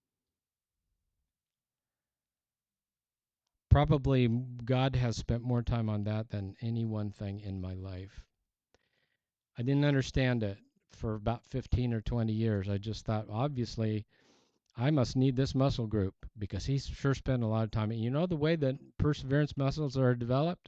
Probably God has spent more time on that than any one thing in my life. I didn't understand it for about fifteen or twenty years. I just thought, obviously, I must need this muscle group because he's sure spent a lot of time. You know the way that perseverance muscles are developed?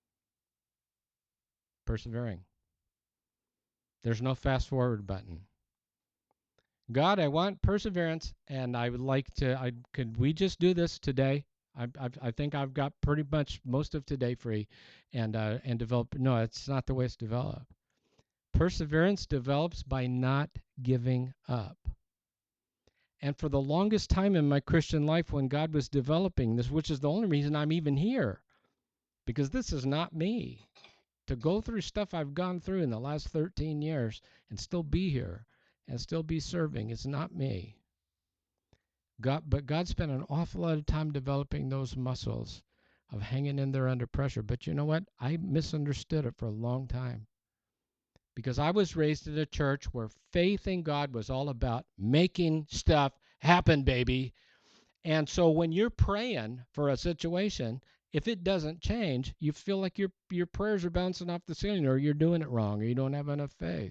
Persevering. There's no fast forward button. God, I want perseverance, and I would like to. I could we just do this today? I I, I think I've got pretty much most of today free, and uh, and develop. No, it's not the way it's developed. Perseverance develops by not giving up. And for the longest time in my Christian life, when God was developing this, which is the only reason I'm even here, because this is not me. To go through stuff I've gone through in the last thirteen years and still be here and still be serving, it's not me. God, but God spent an awful lot of time developing those muscles of hanging in there under pressure. But you know what? I misunderstood it for a long time because I was raised in a church where faith in God was all about making stuff happen, baby. And so when you're praying for a situation, if it doesn't change, you feel like your your prayers are bouncing off the ceiling, or you're doing it wrong, or you don't have enough faith.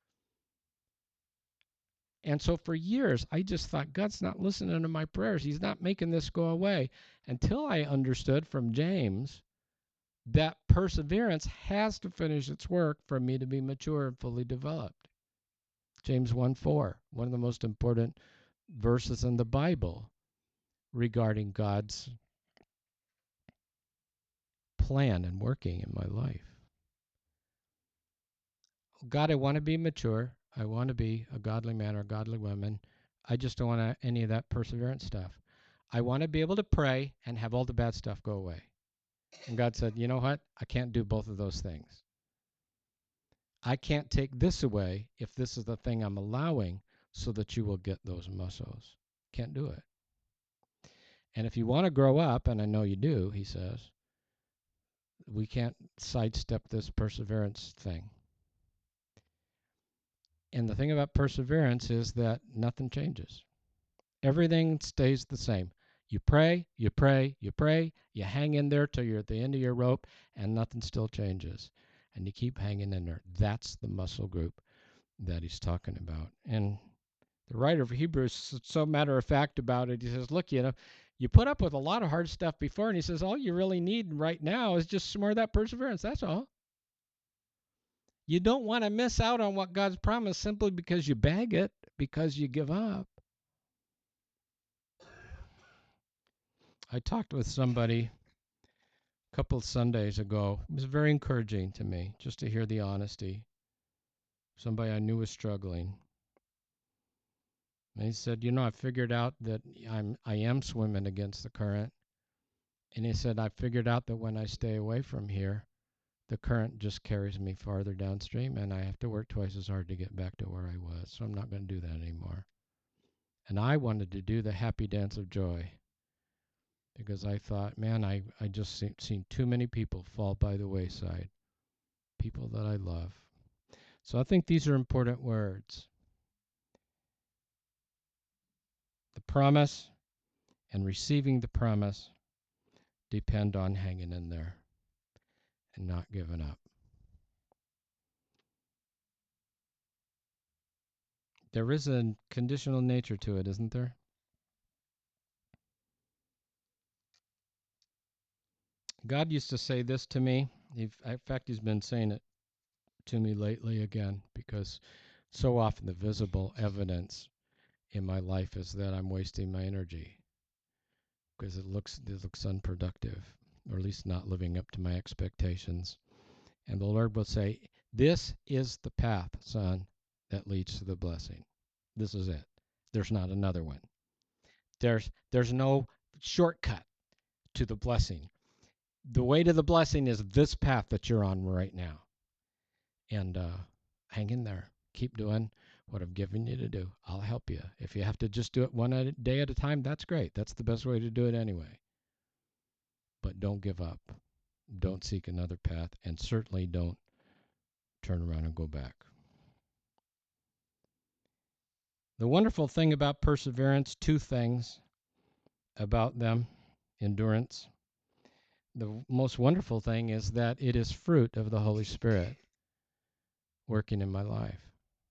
And so for years, I just thought, God's not listening to my prayers. He's not making this go away, until I understood from James that perseverance has to finish its work for me to be mature and fully developed. James one four, one of the most important verses in the Bible regarding God's plan and working in my life. God, I want to be mature. I want to be a godly man or a godly woman. I just don't want any of that perseverance stuff. I want to be able to pray and have all the bad stuff go away. And God said, you know what? I can't do both of those things. I can't take this away if this is the thing I'm allowing so that you will get those muscles. Can't do it. And if you want to grow up, and I know you do, he says, we can't sidestep this perseverance thing. And the thing about perseverance is that nothing changes. Everything stays the same. You pray, you pray, you pray, you hang in there till you're at the end of your rope, and nothing still changes. And you keep hanging in there. That's the muscle group that he's talking about. And the writer of Hebrews is so matter of fact about it. He says, look, you know, you put up with a lot of hard stuff before, and he says, all you really need right now is just some more of that perseverance. That's all. You don't want to miss out on what God's promised simply because you bag it, because you give up. I talked with somebody a couple of Sundays ago. It was very encouraging to me just to hear the honesty. Somebody I knew was struggling. And he said, you know, I figured out that I'm I am swimming against the current. And he said, I figured out that when I stay away from here, the current just carries me farther downstream, and I have to work twice as hard to get back to where I was. So I'm not going to do that anymore. And I wanted to do the happy dance of joy because I thought, man, I, I just seen, seen too many people fall by the wayside, people that I love. So I think these are important words. The promise and receiving the promise depend on hanging in there and not giving up. There is a conditional nature to it, isn't there? God used to say this to me. In fact, he's been saying it to me lately again, because so often the visible evidence in my life is that I'm wasting my energy because it looks it looks unproductive, or at least not living up to my expectations. And the Lord will say, this is the path, son, that leads to the blessing. This is it. There's not another one. There's there's no shortcut to the blessing. The way to the blessing is this path that you're on right now. And uh, hang in there. Keep doing what I've given you to do. I'll help you. If you have to just do it one day at a time, that's great. That's the best way to do it anyway. But don't give up. Don't seek another path, and certainly don't turn around and go back. The wonderful thing about perseverance, two things about them: endurance. The most wonderful thing is that it is fruit of the Holy Spirit. working in my life.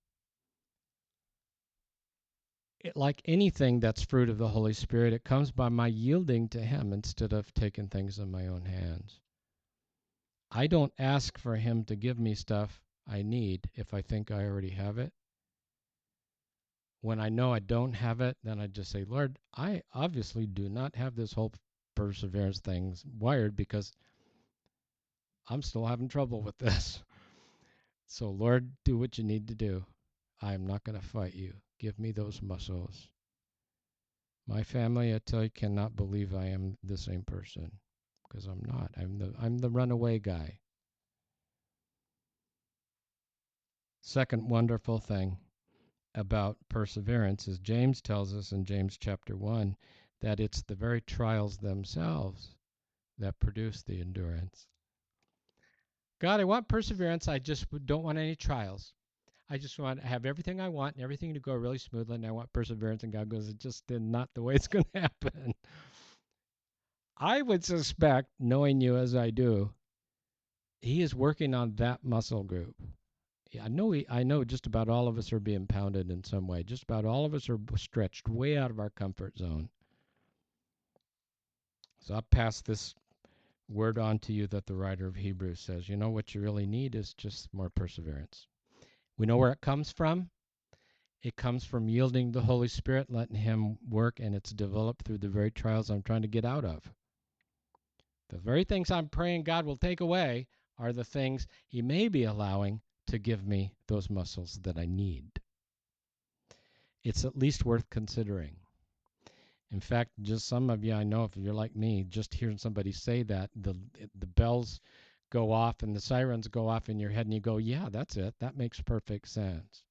It, like anything that's fruit of the Holy Spirit, it comes by my yielding to Him instead of taking things in my own hands. I don't ask for Him to give me stuff I need if I think I already have it. When I know I don't have it, then I just say, Lord, I obviously do not have this whole perseverance thing wired because I'm still having trouble with this. So, Lord, do what you need to do. I am not going to fight you. Give me those muscles. My family, I tell you, cannot believe I am the same person because I'm not. I'm the I'm the runaway guy. Second wonderful thing about perseverance is James tells us in James chapter one that it's the very trials themselves that produce the endurance. God, I want perseverance. I just don't want any trials. I just want to have everything I want and everything to go really smoothly, and I want perseverance. And God goes, it's just not the way it's going to happen. I would suspect, knowing you as I do, He is working on that muscle group. I know he, I know just about all of us are being pounded in some way. Just about all of us are stretched way out of our comfort zone. So I'll pass this word on to you that the writer of Hebrews says, you know what you really need is just more perseverance. We know where it comes from. It comes from yielding to the Holy Spirit, letting Him work, and it's developed through the very trials I'm trying to get out of. The very things I'm praying God will take away are the things He may be allowing to give me those muscles that I need. It's at least worth considering. In fact, just some of you I know, if you're like me, just hearing somebody say that, the the bells go off and the sirens go off in your head and you go, yeah, that's it. That makes perfect sense.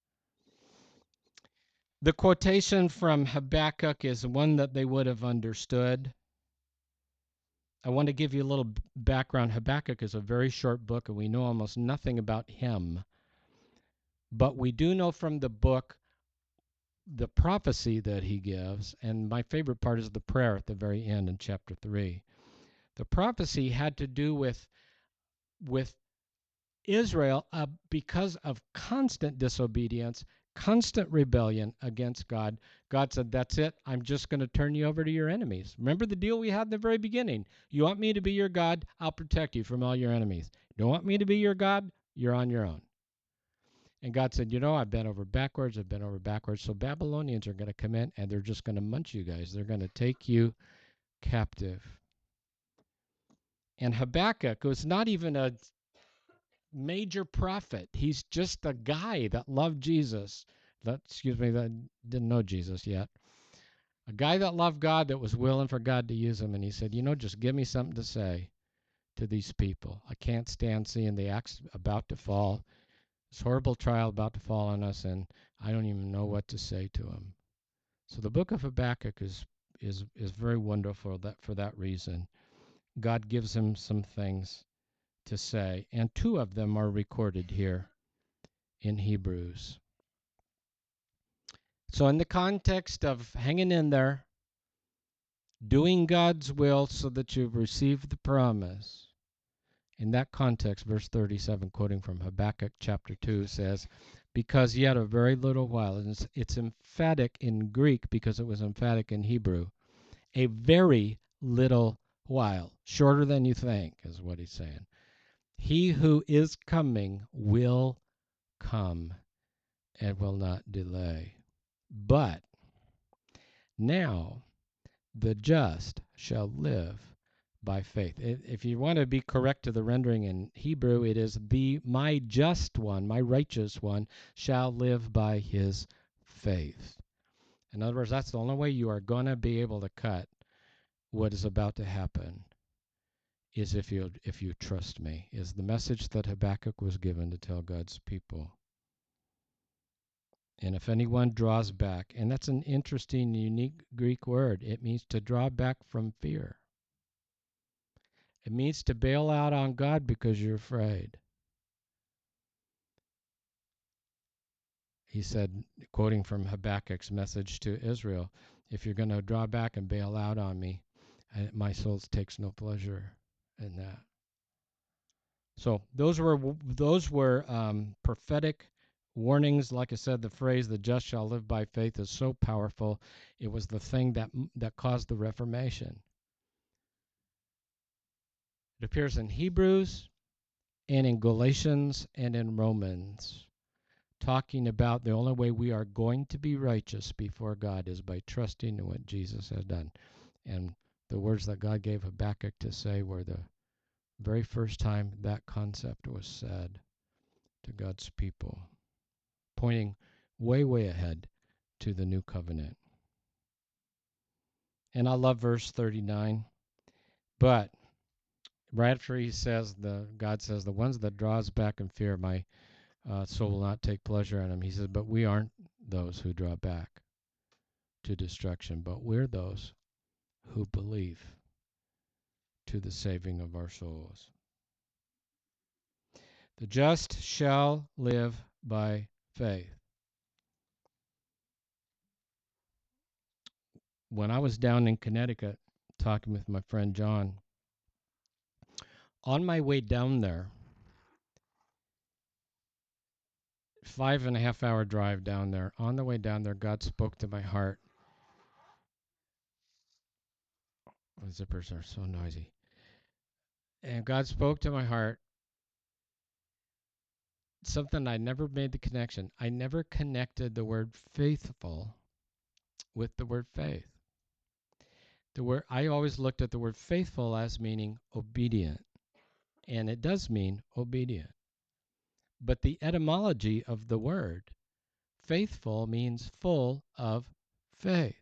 The quotation from Habakkuk is one that they would have understood. I want to give you a little background. Habakkuk is a very short book, and we know almost nothing about him. But we do know from the book the prophecy that he gives, and my favorite part is the prayer at the very end in chapter three. The prophecy had to do with, with Israel uh, because of constant disobedience, constant rebellion against God. God said, that's it. I'm just going to turn you over to your enemies. Remember the deal we had in the very beginning. You want me to be your God? I'll protect you from all your enemies. You don't want me to be your God? You're on your own. And God said, you know, I've been over backwards. I've been over backwards. So Babylonians are going to come in and they're just going to munch you guys. They're going to take you captive. And Habakkuk was not even a major prophet. He's just a guy that loved Jesus. That, excuse me, that didn't know Jesus yet. A guy that loved God, that was willing for God to use him. And he said, you know, just give me something to say to these people. I can't stand seeing the axe about to fall. This horrible trial about to fall on us, and I don't even know what to say to him. So the book of Habakkuk is is is very wonderful that for that reason. God gives him some things to say, and two of them are recorded here in Hebrews. So in the context of hanging in there, doing God's will so that you've received the promise, in that context, verse thirty-seven, quoting from Habakkuk chapter two, says, because yet a very little while, and it's, it's emphatic in Greek because it was emphatic in Hebrew, a very little while, shorter than you think, is what he's saying. He who is coming will come and will not delay. But now the just shall live by faith. If you want to be correct to the rendering in Hebrew, it is the my just one, my righteous one, shall live by his faith. In other words, that's the only way you are going to be able to cut what is about to happen, is if you if you trust me, is the message that Habakkuk was given to tell God's people. And if anyone draws back, and that's an interesting, unique Greek word, it means to draw back from fear. It means to bail out on God because you're afraid. He said, quoting from Habakkuk's message to Israel, if you're going to draw back and bail out on me, my soul takes no pleasure in that. So those were those were um, prophetic warnings. Like I said, the phrase "the just shall live by faith" is so powerful. It was the thing that that caused the Reformation. It appears in Hebrews and in Galatians and in Romans, talking about the only way we are going to be righteous before God is by trusting in what Jesus has done. And the words that God gave Habakkuk to say were the very first time that concept was said to God's people, pointing way, way ahead to the new covenant. And I love verse thirty-nine. But right after he says, the God says, the ones that draws back in fear, my uh, soul will not take pleasure in them. He says, but we aren't those who draw back to destruction, but we're those who believe to the saving of our souls. The just shall live by faith. When I was down in Connecticut talking with my friend John, on my way down there, five and a half hour drive down there, on the way down there, God spoke to my heart. The zippers are so noisy. And God spoke to my heart something I never made the connection. I never connected the word faithful with the word faith. The word I always looked at the word faithful as meaning obedient, and it does mean obedient. But the etymology of the word faithful means full of faith.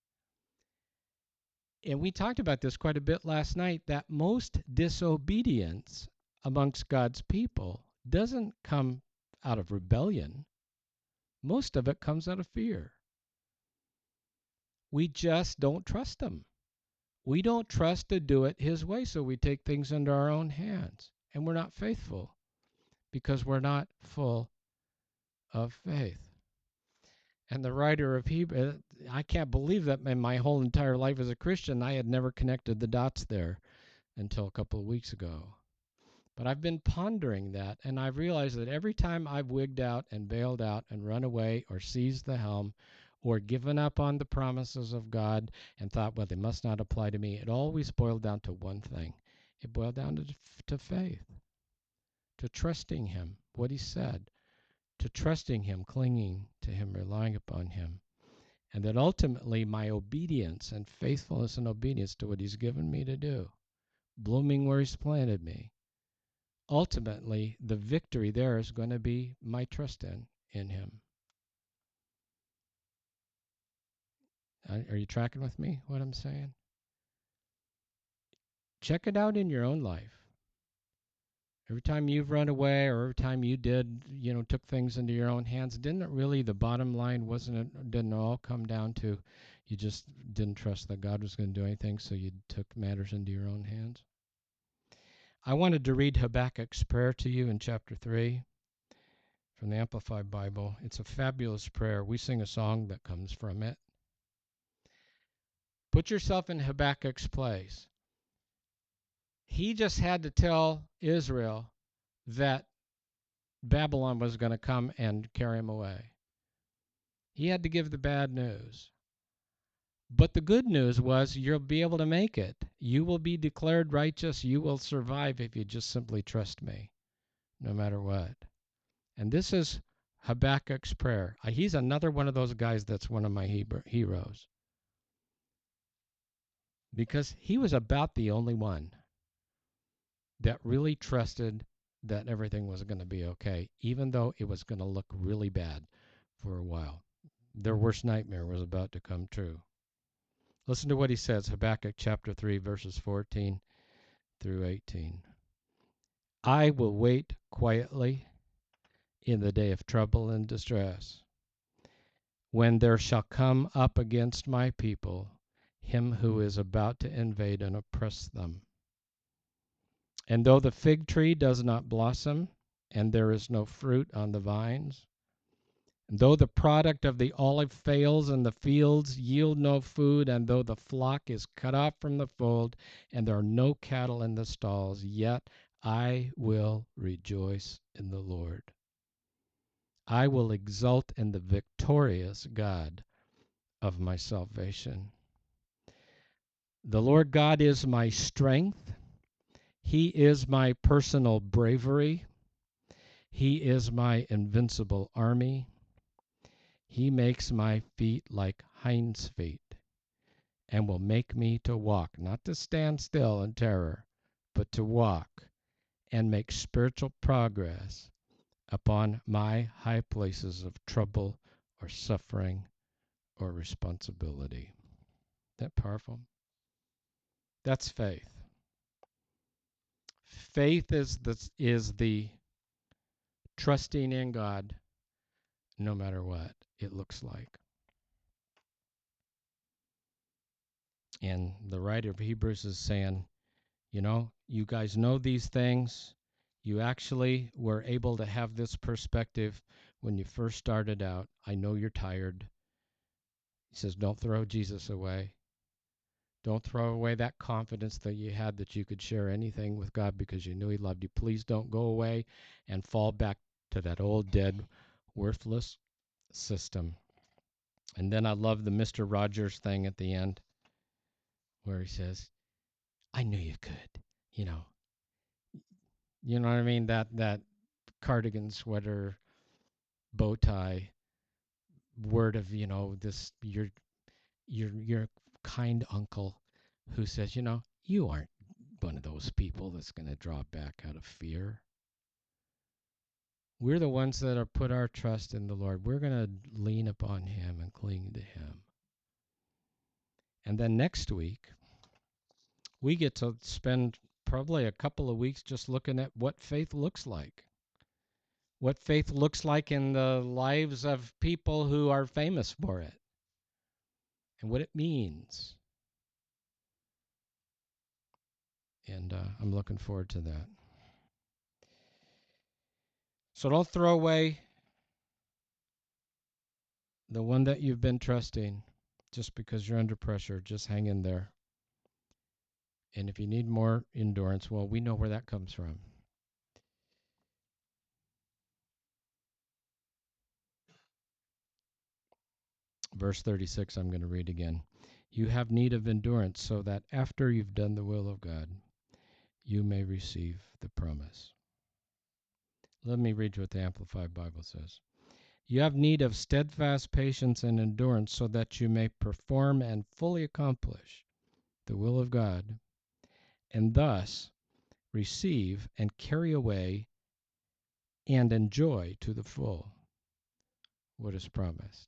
And we talked about this quite a bit last night, that most disobedience amongst God's people doesn't come out of rebellion. Most of it comes out of fear. We just don't trust him. We don't trust to do it his way, so we take things into our own hands. And we're not faithful because we're not full of faith. And the writer of Hebrews, I can't believe that in my whole entire life as a Christian, I had never connected the dots there until a couple of weeks ago. But I've been pondering that, and I've realized that every time I've wigged out and bailed out and run away or seized the helm or given up on the promises of God and thought, well, they must not apply to me, it always boiled down to one thing. It boiled down to, to faith, to trusting him, what he said, to trusting him, clinging to him, relying upon him. And that ultimately my obedience and faithfulness and obedience to what he's given me to do, blooming where he's planted me, ultimately the victory there is going to be my trust in, in him. Are you tracking with me, what I'm saying? Check it out in your own life. Every time you've run away or every time you did, you know, took things into your own hands, didn't it really, the bottom line wasn't it, didn't it all come down to you just didn't trust that God was going to do anything, so you took matters into your own hands? I wanted to read Habakkuk's prayer to you in chapter three from the Amplified Bible. It's a fabulous prayer. We sing a song that comes from it. Put yourself in Habakkuk's place. He just had to tell Israel that Babylon was going to come and carry him away. He had to give the bad news. But the good news was you'll be able to make it. You will be declared righteous. You will survive if you just simply trust me, no matter what. And this is Habakkuk's prayer. He's another one of those guys that's one of my heroes. Because he was about the only one that really trusted that everything was going to be okay, even though it was going to look really bad for a while. Their worst nightmare was about to come true. Listen to what he says, Habakkuk chapter three, verses fourteen through eighteen. I will wait quietly in the day of trouble and distress, when there shall come up against my people him who is about to invade and oppress them. And though the fig tree does not blossom, and there is no fruit on the vines, and though the product of the olive fails, and the fields yield no food, and though the flock is cut off from the fold, and there are no cattle in the stalls, yet I will rejoice in the Lord. I will exult in the victorious God of my salvation. The Lord God is my strength. He is my personal bravery. He is my invincible army. He makes my feet like hinds' feet, and will make me to walk, not to stand still in terror, but to walk and make spiritual progress upon my high places of trouble or suffering or responsibility. Isn't that powerful? That's faith. Faith is the, is the trusting in God no matter what it looks like. And the writer of Hebrews is saying, you know, you guys know these things. You actually were able to have this perspective when you first started out. I know you're tired. He says, don't throw Jesus away. Don't throw away that confidence that you had that you could share anything with God because you knew he loved you. Please don't go away and fall back to that old, dead, worthless system. And then I love the Mister Rogers thing at the end where he says, I knew you could, you know. You know what I mean? That that cardigan sweater, bow tie, word of, you know, this your your your kind uncle who says, you know, you aren't one of those people that's going to draw back out of fear. We're the ones that are put our trust in the Lord. We're going to lean upon him and cling to him. And then next week, we get to spend probably a couple of weeks just looking at what faith looks like. What faith looks like in the lives of people who are famous for it. And what it means. And uh, I'm looking forward to that. So don't throw away the one that you've been trusting just because you're under pressure. Just hang in there. And if you need more endurance, well, we know where that comes from. Verse thirty-six, I'm going to read again. You have need of endurance so that after you've done the will of God, you may receive the promise. Let me read what the Amplified Bible says. You have need of steadfast patience and endurance so that you may perform and fully accomplish the will of God, and thus receive and carry away and enjoy to the full what is promised.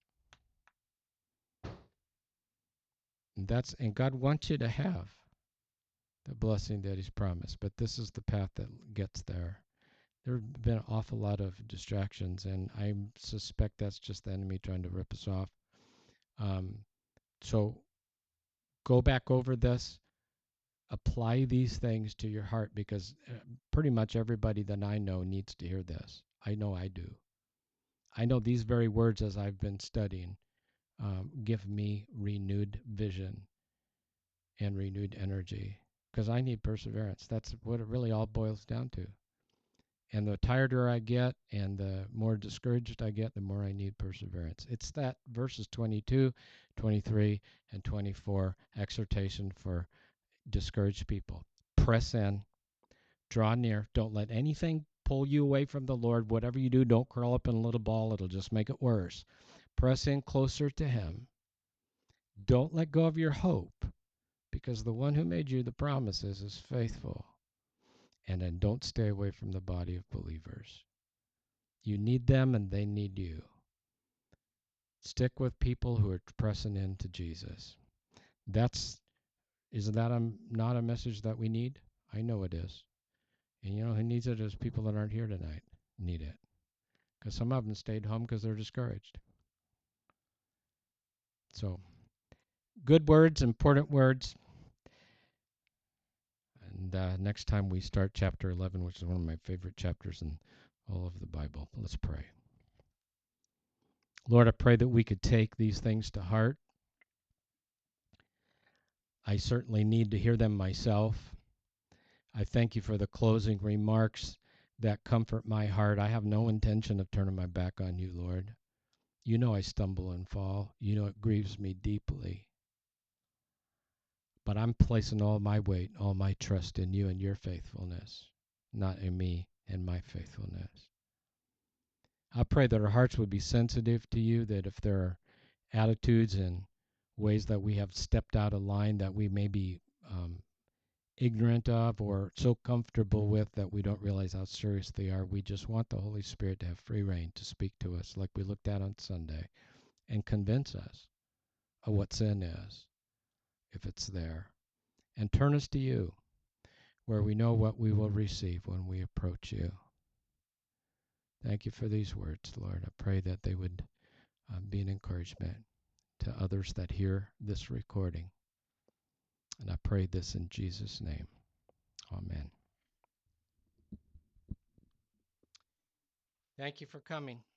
And that's and God wants you to have the blessing that he's promised, but this is the path that gets there. There have been an awful lot of distractions, and I suspect that's just the enemy trying to rip us off. Um, so go back over this. Apply these things to your heart, because uh, pretty much everybody that I know needs to hear this. I know I do. I know these very words, as I've been studying, um, give me renewed vision and renewed energy, because I need perseverance. That's what it really all boils down to. And the tireder I get and the more discouraged I get, the more I need perseverance. It's that verses twenty-two, twenty-three, and twenty-four exhortation for discouraged people. Press in, draw near. Don't let anything pull you away from the Lord. Whatever you do, don't curl up in a little ball. It'll just make it worse. Press in closer to him. Don't let go of your hope, because the one who made you the promises is faithful. And then don't stay away from the body of believers. You need them and they need you. Stick with people who are pressing into Jesus. That's, is that a, not a message that we need? I know it is. And you know who needs it is people that aren't here tonight need it. Because some of them stayed home because they're discouraged. So, good words, important words. And uh, next time we start chapter eleven, which is one of my favorite chapters in all of the Bible. Let's pray. Lord, I pray that we could take these things to heart. I certainly need to hear them myself. I thank you for the closing remarks that comfort my heart. I have no intention of turning my back on you, Lord. You know I stumble and fall. You know it grieves me deeply. But I'm placing all my weight, all my trust in you and your faithfulness, not in me and my faithfulness. I pray that our hearts would be sensitive to you, that if there are attitudes and ways that we have stepped out of line that we may be um, ignorant of or so comfortable with that we don't realize how serious they are, we just want the Holy Spirit to have free reign to speak to us like we looked at on Sunday and convince us of what sin is, if it's there, and turn us to you, where we know what we will receive when we approach you. Thank you for these words, Lord. I pray that they would uh, be an encouragement to others that hear this recording. And I pray this in Jesus' name. Amen. Thank you for coming.